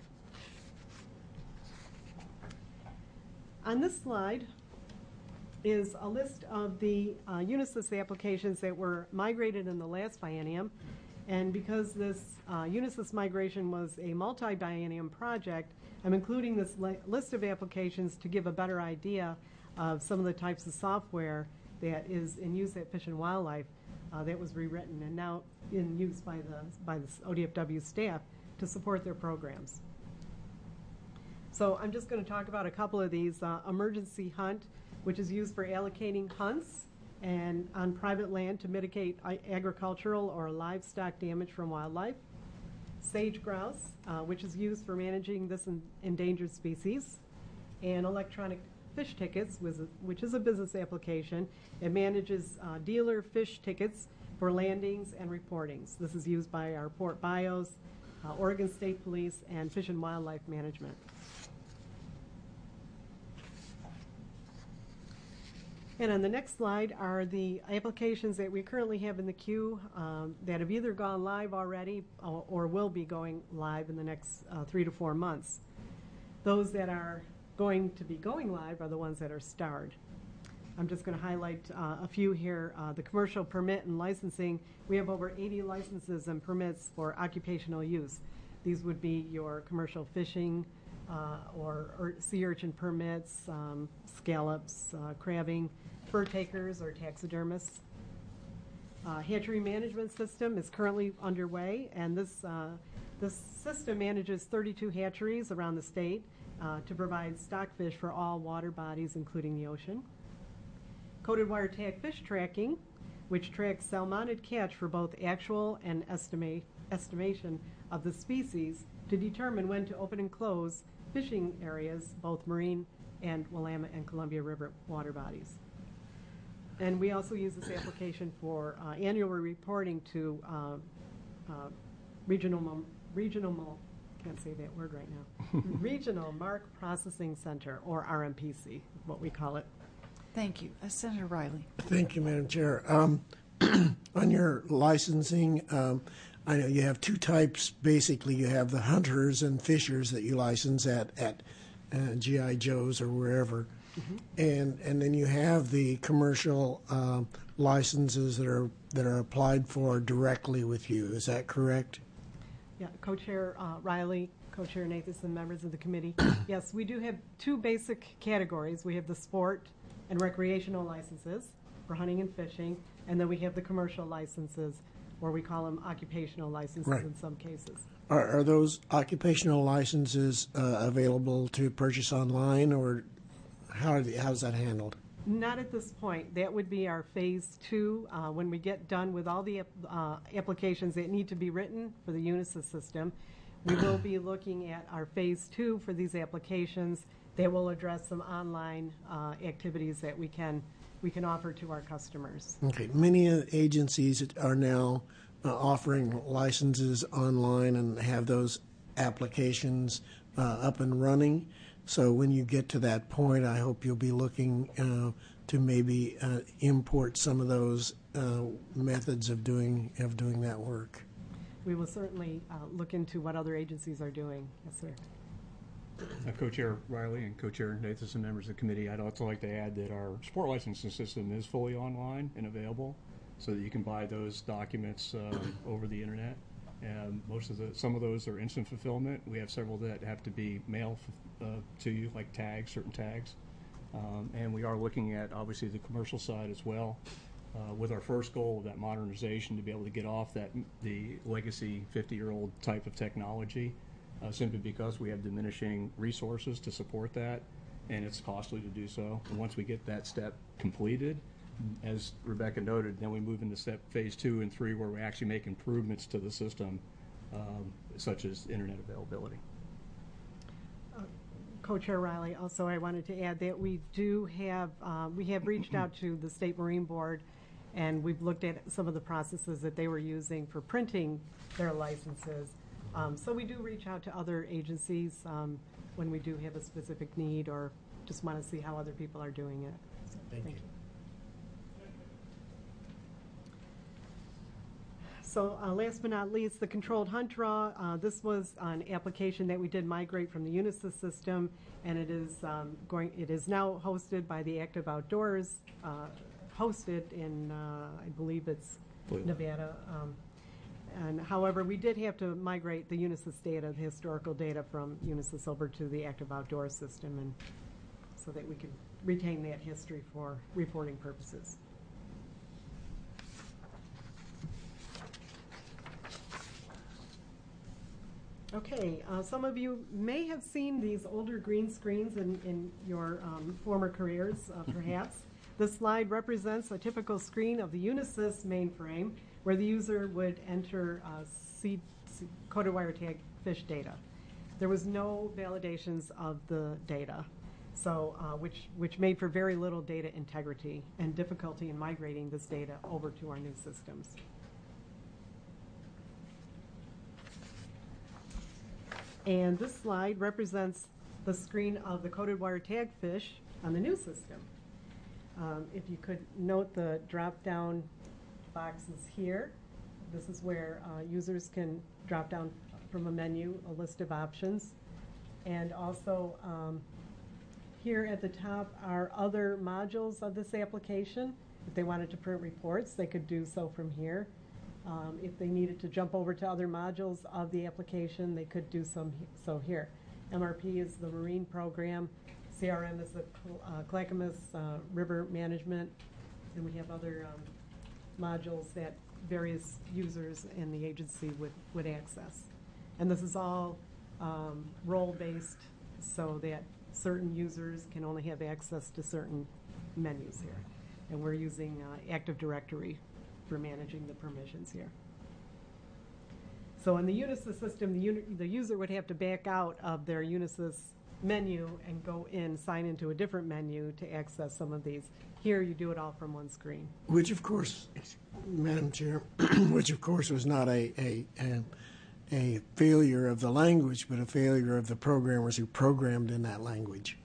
On this slide is a list of the Unisys applications that were migrated in the last biennium. And because this Unisys migration was a multi-biennium project, I'm including this list of applications to give a better idea of some of the types of software that is in use at Fish and Wildlife that was rewritten and now in use by the ODFW staff to support their programs. So I'm just going to talk about a couple of these. Emergency Hunt, which is used for allocating hunts and on private land to mitigate agricultural or livestock damage from wildlife. Sage grouse, which is used for managing this endangered species. And electronic fish tickets, which is a business application. It manages dealer fish tickets for landings and reportings. This is used by our Port Bios, Oregon State Police, and Fish and Wildlife Management. And on the next slide are the applications that we currently have in the queue that have either gone live already or will be going live in the next 3 to 4 months. Those that are going to be going live are the ones that are starred. I'm just going to highlight a few here. The commercial permit and licensing, we have over 80 licenses and permits for occupational use. These would be your commercial fishing or sea urchin permits, scallops, crabbing, fur takers, or taxidermists. Hatchery management system is currently underway, and this system manages 32 hatcheries around the state to provide stockfish for all water bodies, including the ocean. Coded wire tag fish tracking, which tracks salmonid catch for both actual and estimation of the species to determine when to open and close fishing areas, both marine and Willamette and Columbia River water bodies. And we also use this application for annual reporting to regional, can't say that word right now, Regional Mark Processing Center, or RMPC, what we call it. Thank you. Senator Riley. Thank you, Madam Chair. on your licensing, I know you have two types. Basically, you have the hunters and fishers that you license at GI Joe's or wherever, and then you have the commercial licenses that are applied for directly with you. Is that correct? Yeah, Co-Chair Riley, Co-Chair Nathanson, members of the committee. Yes, we do have two basic categories. We have the sport and recreational licenses for hunting and fishing, and then we have the commercial licenses, or we call them occupational licenses Right. in some cases. Are those occupational licenses available to purchase online, or how's that handled? Not at this point. That would be our phase 2. When we get done with all the applications that need to be written for the Unisys system, we will be looking at our phase 2 for these applications that will address some online activities that we can offer to our customers. Okay, many agencies are now offering licenses online and have those applications up and running. So when you get to that point, I hope you'll be looking to maybe import some of those methods of doing that work. We will certainly look into what other agencies are doing. Yes, sir. Co-Chair Riley and Co-Chair Nathanson, members of the committee, I'd also like to add that our sport licensing system is fully online and available, so that you can buy those documents over the internet. And some of those are instant fulfillment. We have several that have to be mailed to you, like tags, certain tags. And we are looking at obviously the commercial side as well, with our first goal of that modernization to be able to get off the legacy 50-year-old type of technology. Simply because we have diminishing resources to support that, and it's costly to do so. And once we get that step completed, as Rebecca noted, then we move into phase 2 and 3, where we actually make improvements to the system, such as internet availability. Co-Chair Riley, also I wanted to add that we have reached out to the State Marine Board, and we've looked at some of the processes that they were using for printing their licenses. So we do reach out to other agencies when we do have a specific need or just want to see how other people are doing it. So, thank you. So last but not least, the controlled hunt draw. This was an application that we did migrate from the Unisys system, and it is now hosted by the Active Outdoors, hosted in I believe it's Nevada. And however, we did have to migrate the Unisys data, the historical data from Unisys over to the Active Outdoor system, and so that we could retain that history for reporting purposes. Okay, some of you may have seen these older green screens in your former careers, perhaps. This slide represents a typical screen of the Unisys mainframe, where the user would enter coded wire tag fish data. There was no validations of the data, so which made for very little data integrity and difficulty in migrating this data over to our new systems. And this slide represents the screen of the coded wire tag fish on the new system. If you could note the drop-down boxes here. This is where users can drop down from a menu a list of options. And also here at the top are other modules of this application. If they wanted to print reports, they could do so from here. If they needed to jump over to other modules of the application, they could do so here. MRP is the marine program. CRM is the Clackamas river management. And we have other modules that various users in the agency would access. And this is all role-based, so that certain users can only have access to certain menus here. And we're using Active Directory for managing the permissions here. So in the Unisys system, the user would have to back out of their Unisys menu and go in, sign into a different menu to access some of these. Here you do it all from one screen. Which of course, Madam Chair, which of course was not a failure of the language, but a failure of the programmers who programmed in that language.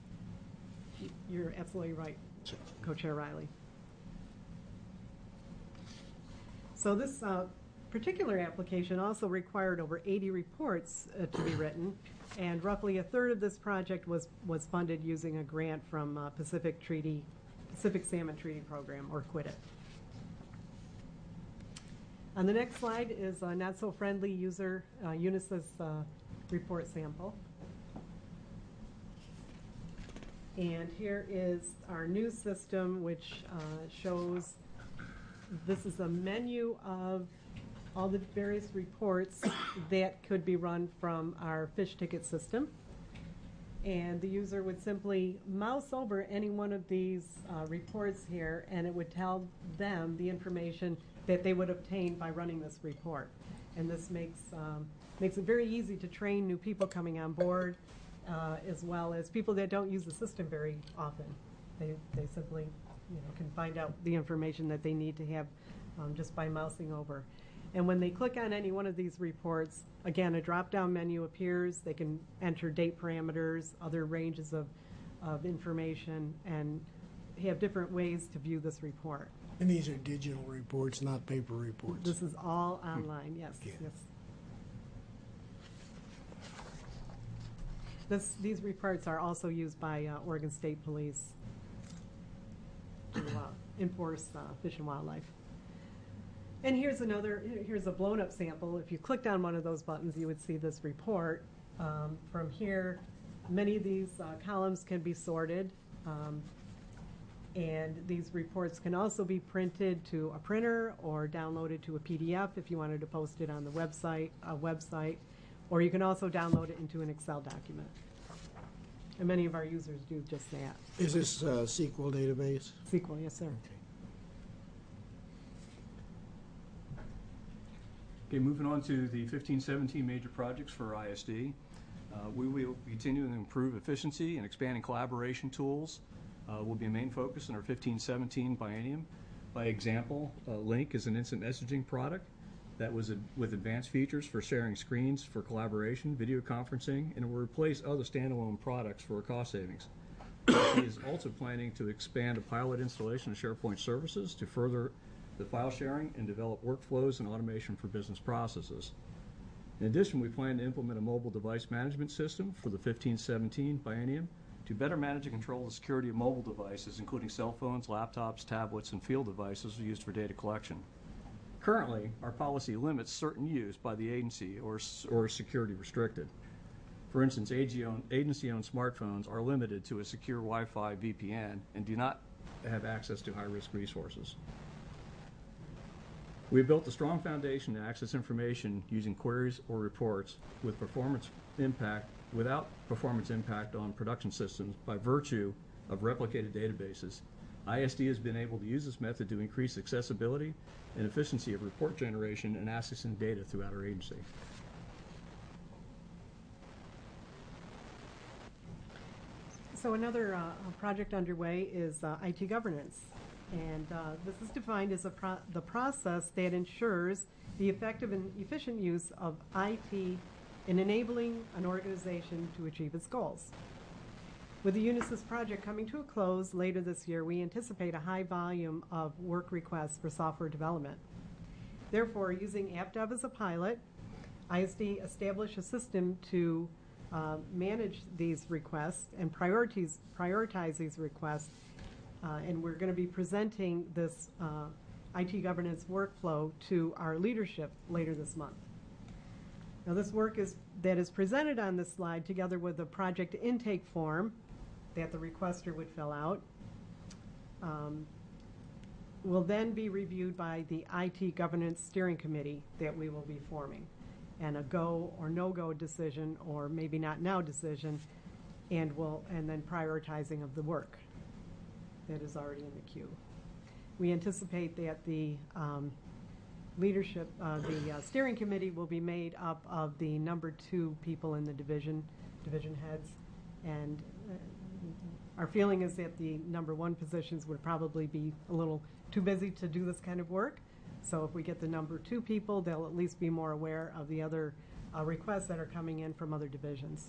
You're absolutely right, Co-Chair Riley. So this particular application also required over 80 reports to be written, and roughly a third of this project was funded using a grant from Pacific Salmon Treaty Program, or QUITIT. On the next slide is a not-so-friendly user Unisys report sample. And here is our new system, which shows this is a menu of all the various reports that could be run from our fish ticket system. And the user would simply mouse over any one of these reports here, and it would tell them the information that they would obtain by running this report. And this makes it very easy to train new people coming on board, as well as people that don't use the system very often. They simply can find out the information that they need to have just by mousing over. And when they click on any one of these reports, again, a drop-down menu appears. They can enter date parameters, other ranges of information, and have different ways to view this report. And these are digital reports, not paper reports. This is all online, yes. Okay. Yes. These reports are also used by Oregon State Police to enforce fish and wildlife. And here's a blown-up sample. If you clicked on one of those buttons, you would see this report. From here, many of these columns can be sorted, and these reports can also be printed to a printer or downloaded to a PDF if you wanted to post it on the website, or you can also download it into an Excel document. And many of our users do just that. Is this a SQL database? SQL, yes, sir. Okay, moving on to the 15-17 major projects for ISD. We will continue to improve efficiency and expanding collaboration tools will be a main focus in our 15-17 biennium. By example, Link is an instant messaging product that was with advanced features for sharing screens for collaboration, video conferencing, and it will replace other standalone products for cost savings. ISD is also planning to expand a pilot installation of SharePoint services to further the file sharing and develop workflows and automation for business processes. In addition, we plan to implement a mobile device management system for the 15-17 biennium to better manage and control the security of mobile devices, including cell phones, laptops, tablets, and field devices used for data collection. Currently, our policy limits certain use by the agency or security restricted. For instance, agency-owned smartphones are limited to a secure Wi-Fi VPN and do not have access to high-risk resources. We have built a strong foundation to access information using queries or reports without performance impact on production systems by virtue of replicated databases. ISD has been able to use this method to increase accessibility and efficiency of report generation and accessing data throughout our agency. So another project underway is IT governance. And this is defined as the process that ensures the effective and efficient use of IT in enabling an organization to achieve its goals. With the Unisys project coming to a close later this year, we anticipate a high volume of work requests for software development. Therefore, using AppDev as a pilot, ISD established a system to manage these requests and prioritize these requests. And we're going to be presenting this IT governance workflow to our leadership later this month. Now, this work that is presented on this slide, together with the project intake form that the requester would fill out, will then be reviewed by the IT governance steering committee that we will be forming, and a go or no-go decision, or maybe not now decision, and then prioritizing of the work that is already in the queue. We anticipate that the leadership, the steering committee will be made up of the number 2 people in the division heads, and our feeling is that the number 1 positions would probably be a little too busy to do this kind of work. So if we get the number 2 people, they'll at least be more aware of the other requests that are coming in from other divisions.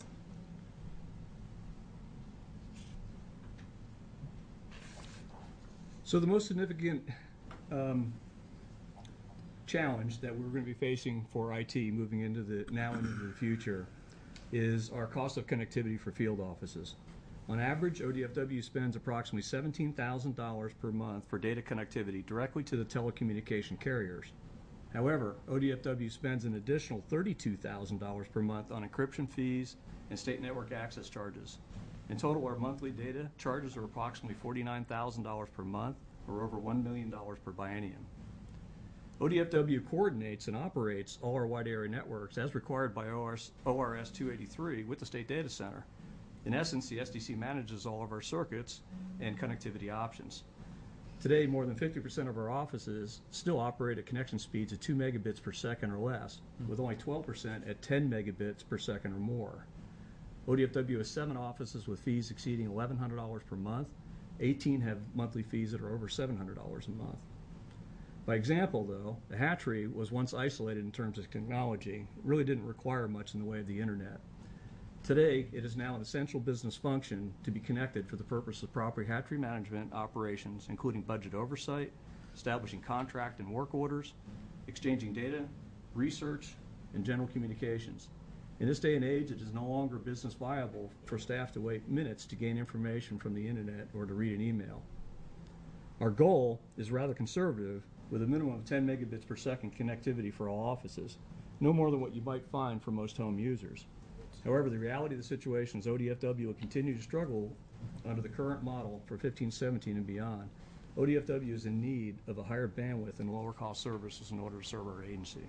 So the most significant challenge that we're going to be facing for IT moving into the future is our cost of connectivity for field offices. On average, ODFW spends approximately $17,000 per month for data connectivity directly to the telecommunication carriers. However, ODFW spends an additional $32,000 per month on encryption fees and state network access charges. In total, our monthly data charges are approximately $49,000 per month, or over $1 million per biennium. ODFW coordinates and operates all our wide area networks as required by ORS 283 with the State Data Center. In essence, the SDC manages all of our circuits and connectivity options. Today, more than 50% of our offices still operate at connection speeds of 2 megabits per second or less, with only 12% at 10 megabits per second or more. ODFW has 7 offices with fees exceeding $1,100 per month. 18 have monthly fees that are over $700 a month. By example, though, the hatchery was once isolated in terms of technology. It really didn't require much in the way of the internet. Today, it is now an essential business function to be connected for the purpose of proper hatchery management operations, including budget oversight, establishing contract and work orders, exchanging data, research, and general communications. In this day and age, it is no longer business viable for staff to wait minutes to gain information from the internet or to read an email. Our goal is rather conservative, with a minimum of 10 megabits per second connectivity for all offices, no more than what you might find for most home users. However, the reality of the situation is ODFW will continue to struggle under the current model for 15-17 and beyond. ODFW is in need of a higher bandwidth and lower cost services in order to serve our agency.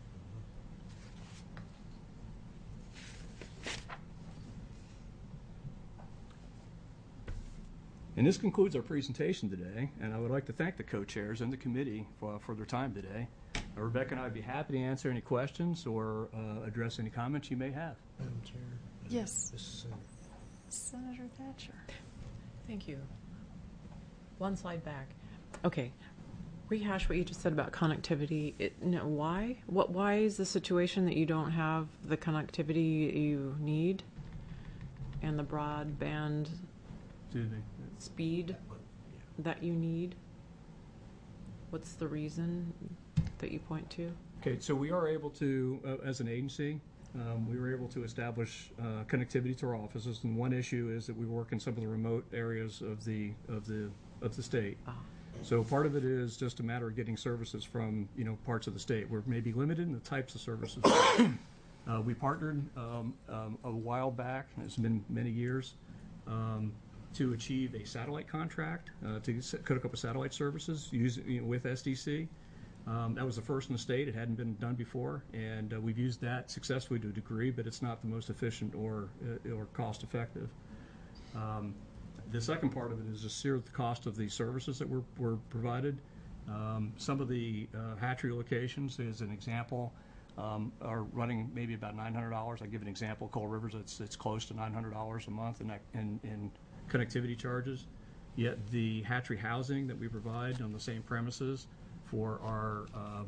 And this concludes our presentation today, and I would like to thank the co-chairs and the committee for their time today. Rebecca and I would be happy to answer any questions or address any comments you may have. Madam Chair. Yes. Senator Thatcher. Thank you. One slide back. Okay. Rehash what you just said about connectivity. Why? Why is the situation that you don't have the connectivity you need and the broadband speed that you need? What's the reason that you point to? Okay, so we are able to, as an agency, we were able to establish connectivity to our offices, and one issue is that we work in some of the remote areas of the state. So part of it is just a matter of getting services from parts of the state. We're maybe limited in the types of services. We partnered a while back, it's been many years, to achieve a satellite contract to hook up with satellite services with SDC. That was the first in the state. It hadn't been done before, and we've used that successfully to a degree, but it's not the most efficient or cost effective. The second part of it is just the cost of the services that were provided. Some of the hatchery locations, as an example, are running maybe about $900. I give an example: Coal Rivers, it's close to $900 a month in connectivity charges. Yet the hatchery housing that we provide on the same premises for our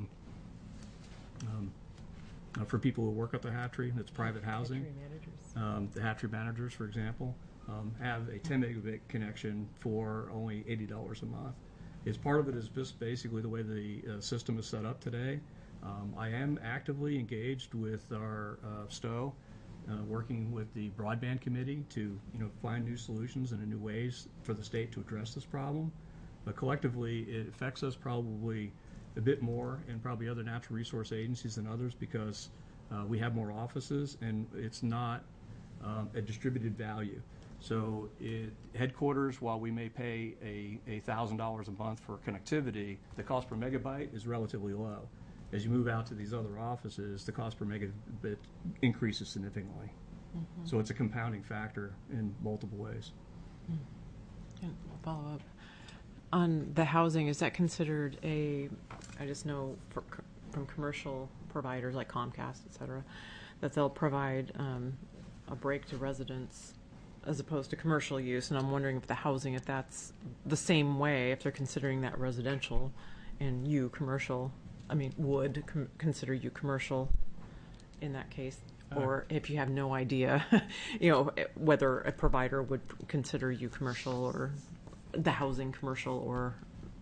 for people who work at the hatchery, that's private housing. The hatchery managers, for example, have a 10 megabit connection for only $80 a month. Part of it is just basically the way the system is set up today. I am actively engaged with our STO, working with the broadband committee to find new solutions and new ways for the state to address this problem. But collectively, it affects us probably a bit more, and probably other natural resource agencies than others, because we have more offices and it's not a distributed value. So headquarters, while we may pay $1,000 a month for connectivity, the cost per megabyte is relatively low. As you move out to these other offices, the cost per megabit increases significantly. Mm-hmm. So it's a compounding factor in multiple ways. And follow up on the housing. Is that considered I just know from commercial providers like Comcast, et cetera, that they'll provide a break to residents as opposed to commercial use. And I'm wondering if the housing, if that's the same way, if they're considering that residential and you commercial, would consider you commercial in that case, or if you have no idea, whether a provider would consider you commercial or the housing commercial or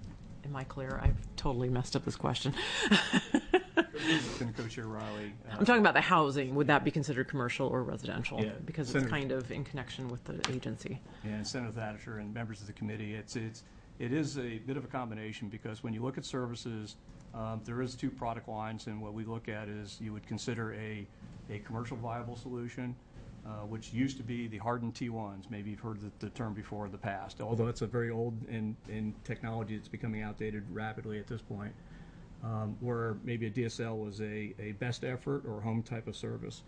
Am I clear? I've totally messed up this question. Co-Chair Riley. I'm talking about the housing. Would that be considered commercial or residential? Yeah, Because Senator, it's kind of in connection with the agency. And Senator Thatcher and members of the committee, it is a bit of a combination, because when you look at services, there is 2 product lines, and what we look at is you would consider a commercial viable solution, which used to be the hardened T1s. Maybe you've heard the term before in the past, although it's a very old in technology that's becoming outdated rapidly at this point, where maybe a DSL was a best effort or home type of service.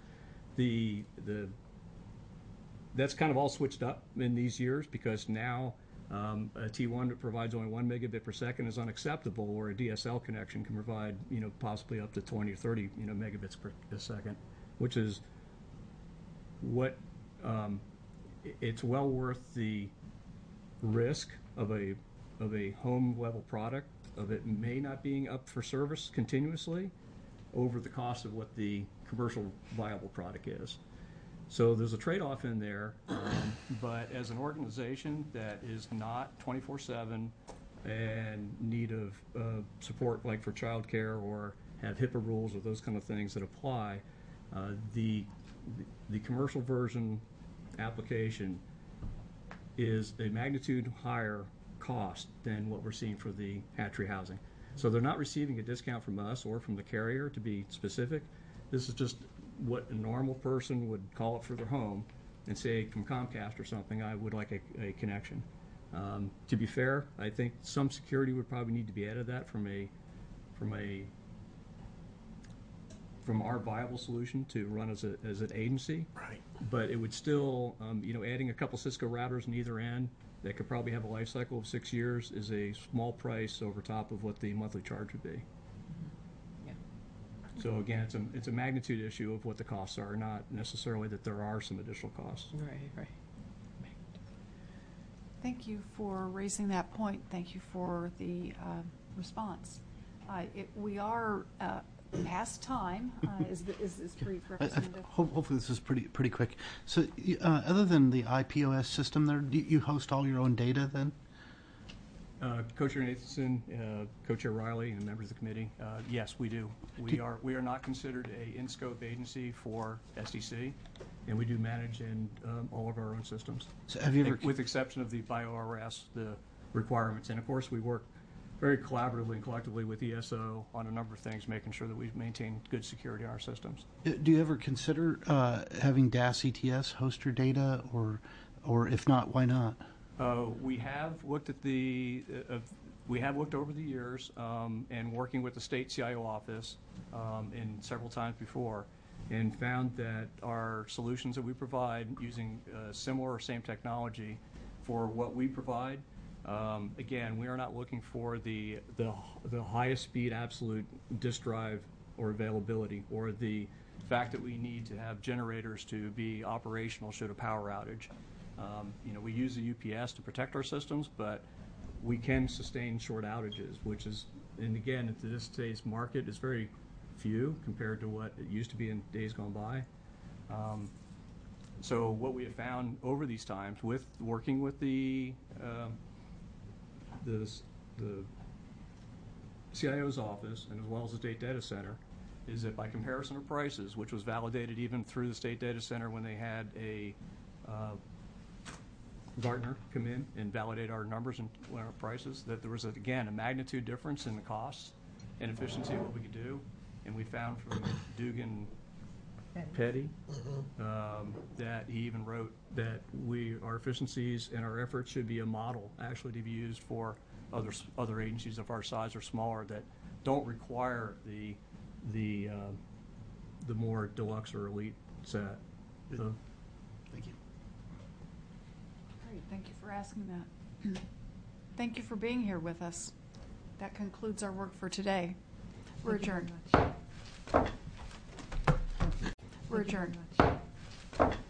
That's kind of all switched up in these years, because now a T1 that provides only 1 megabit per second is unacceptable, or a DSL connection can provide, possibly up to 20 or 30, megabits per second, which is what it's well worth the risk of a home level product, of it may not being up for service continuously, over the cost of what the commercial viable product is. So there's a trade-off in there, but as an organization that is not 24/7 and need of support, like for childcare, or have HIPAA rules or those kind of things that apply, the commercial version application is a magnitude higher cost than what we're seeing for the Hatchery housing. So they're not receiving a discount from us or from the carrier, to be specific. This is just what a normal person would call it for their home and say, from Comcast or something, I would like a connection. To be fair, I think some security would probably need to be added to that from our viable solution to run as an agency. Right. But it would still, adding a couple Cisco routers in either end that could probably have a life cycle of 6 years is a small price over top of what the monthly charge would be. Yeah. So again, it's a magnitude issue of what the costs are, not necessarily that there are some additional costs. Right. Thank you for raising that point. Thank you for the response. We are past time. Is this brief representative? Hopefully this is pretty quick. So other than the IPOS system there, do you host all your own data then? Co-Chair Nathanson, Co-Chair Riley, and members of the committee, yes, we do. We are not considered a in-scope agency for SDC, and we do manage in all of our own systems. So have you ever, with exception of the BioRS, the requirements, and of course we work very collaboratively and collectively with ESO on a number of things, making sure that we maintain good security in our systems. do you ever consider having DAS ETS host your data, or if not, why not? We have looked at we have looked over the years and working with the state CIO office and several times before, and found that our solutions that we provide using similar or same technology for what we provide. Again, we are not looking for the highest speed absolute disk drive or availability, or the fact that we need to have generators to be operational should a power outage. We use the UPS to protect our systems, but we can sustain short outages, which is, and again, in today's market, is very few compared to what it used to be in days gone by. So what we have found over these times, with working with the CIO's office and as well as the state data center, is that by comparison of prices, which was validated even through the state data center when they had a Gartner come in and validate our numbers and our prices, that there was, again, a magnitude difference in the costs and efficiency of what we could do. And we found from Dugan Petty that he even wrote that our efficiencies and our efforts should be a model actually to be used for other agencies of our size or smaller that don't require the more deluxe or elite set. So, Thank you. Great, thank you for asking that. Thank you for being here with us. That concludes our work for today. We're adjourned. We're adjourned.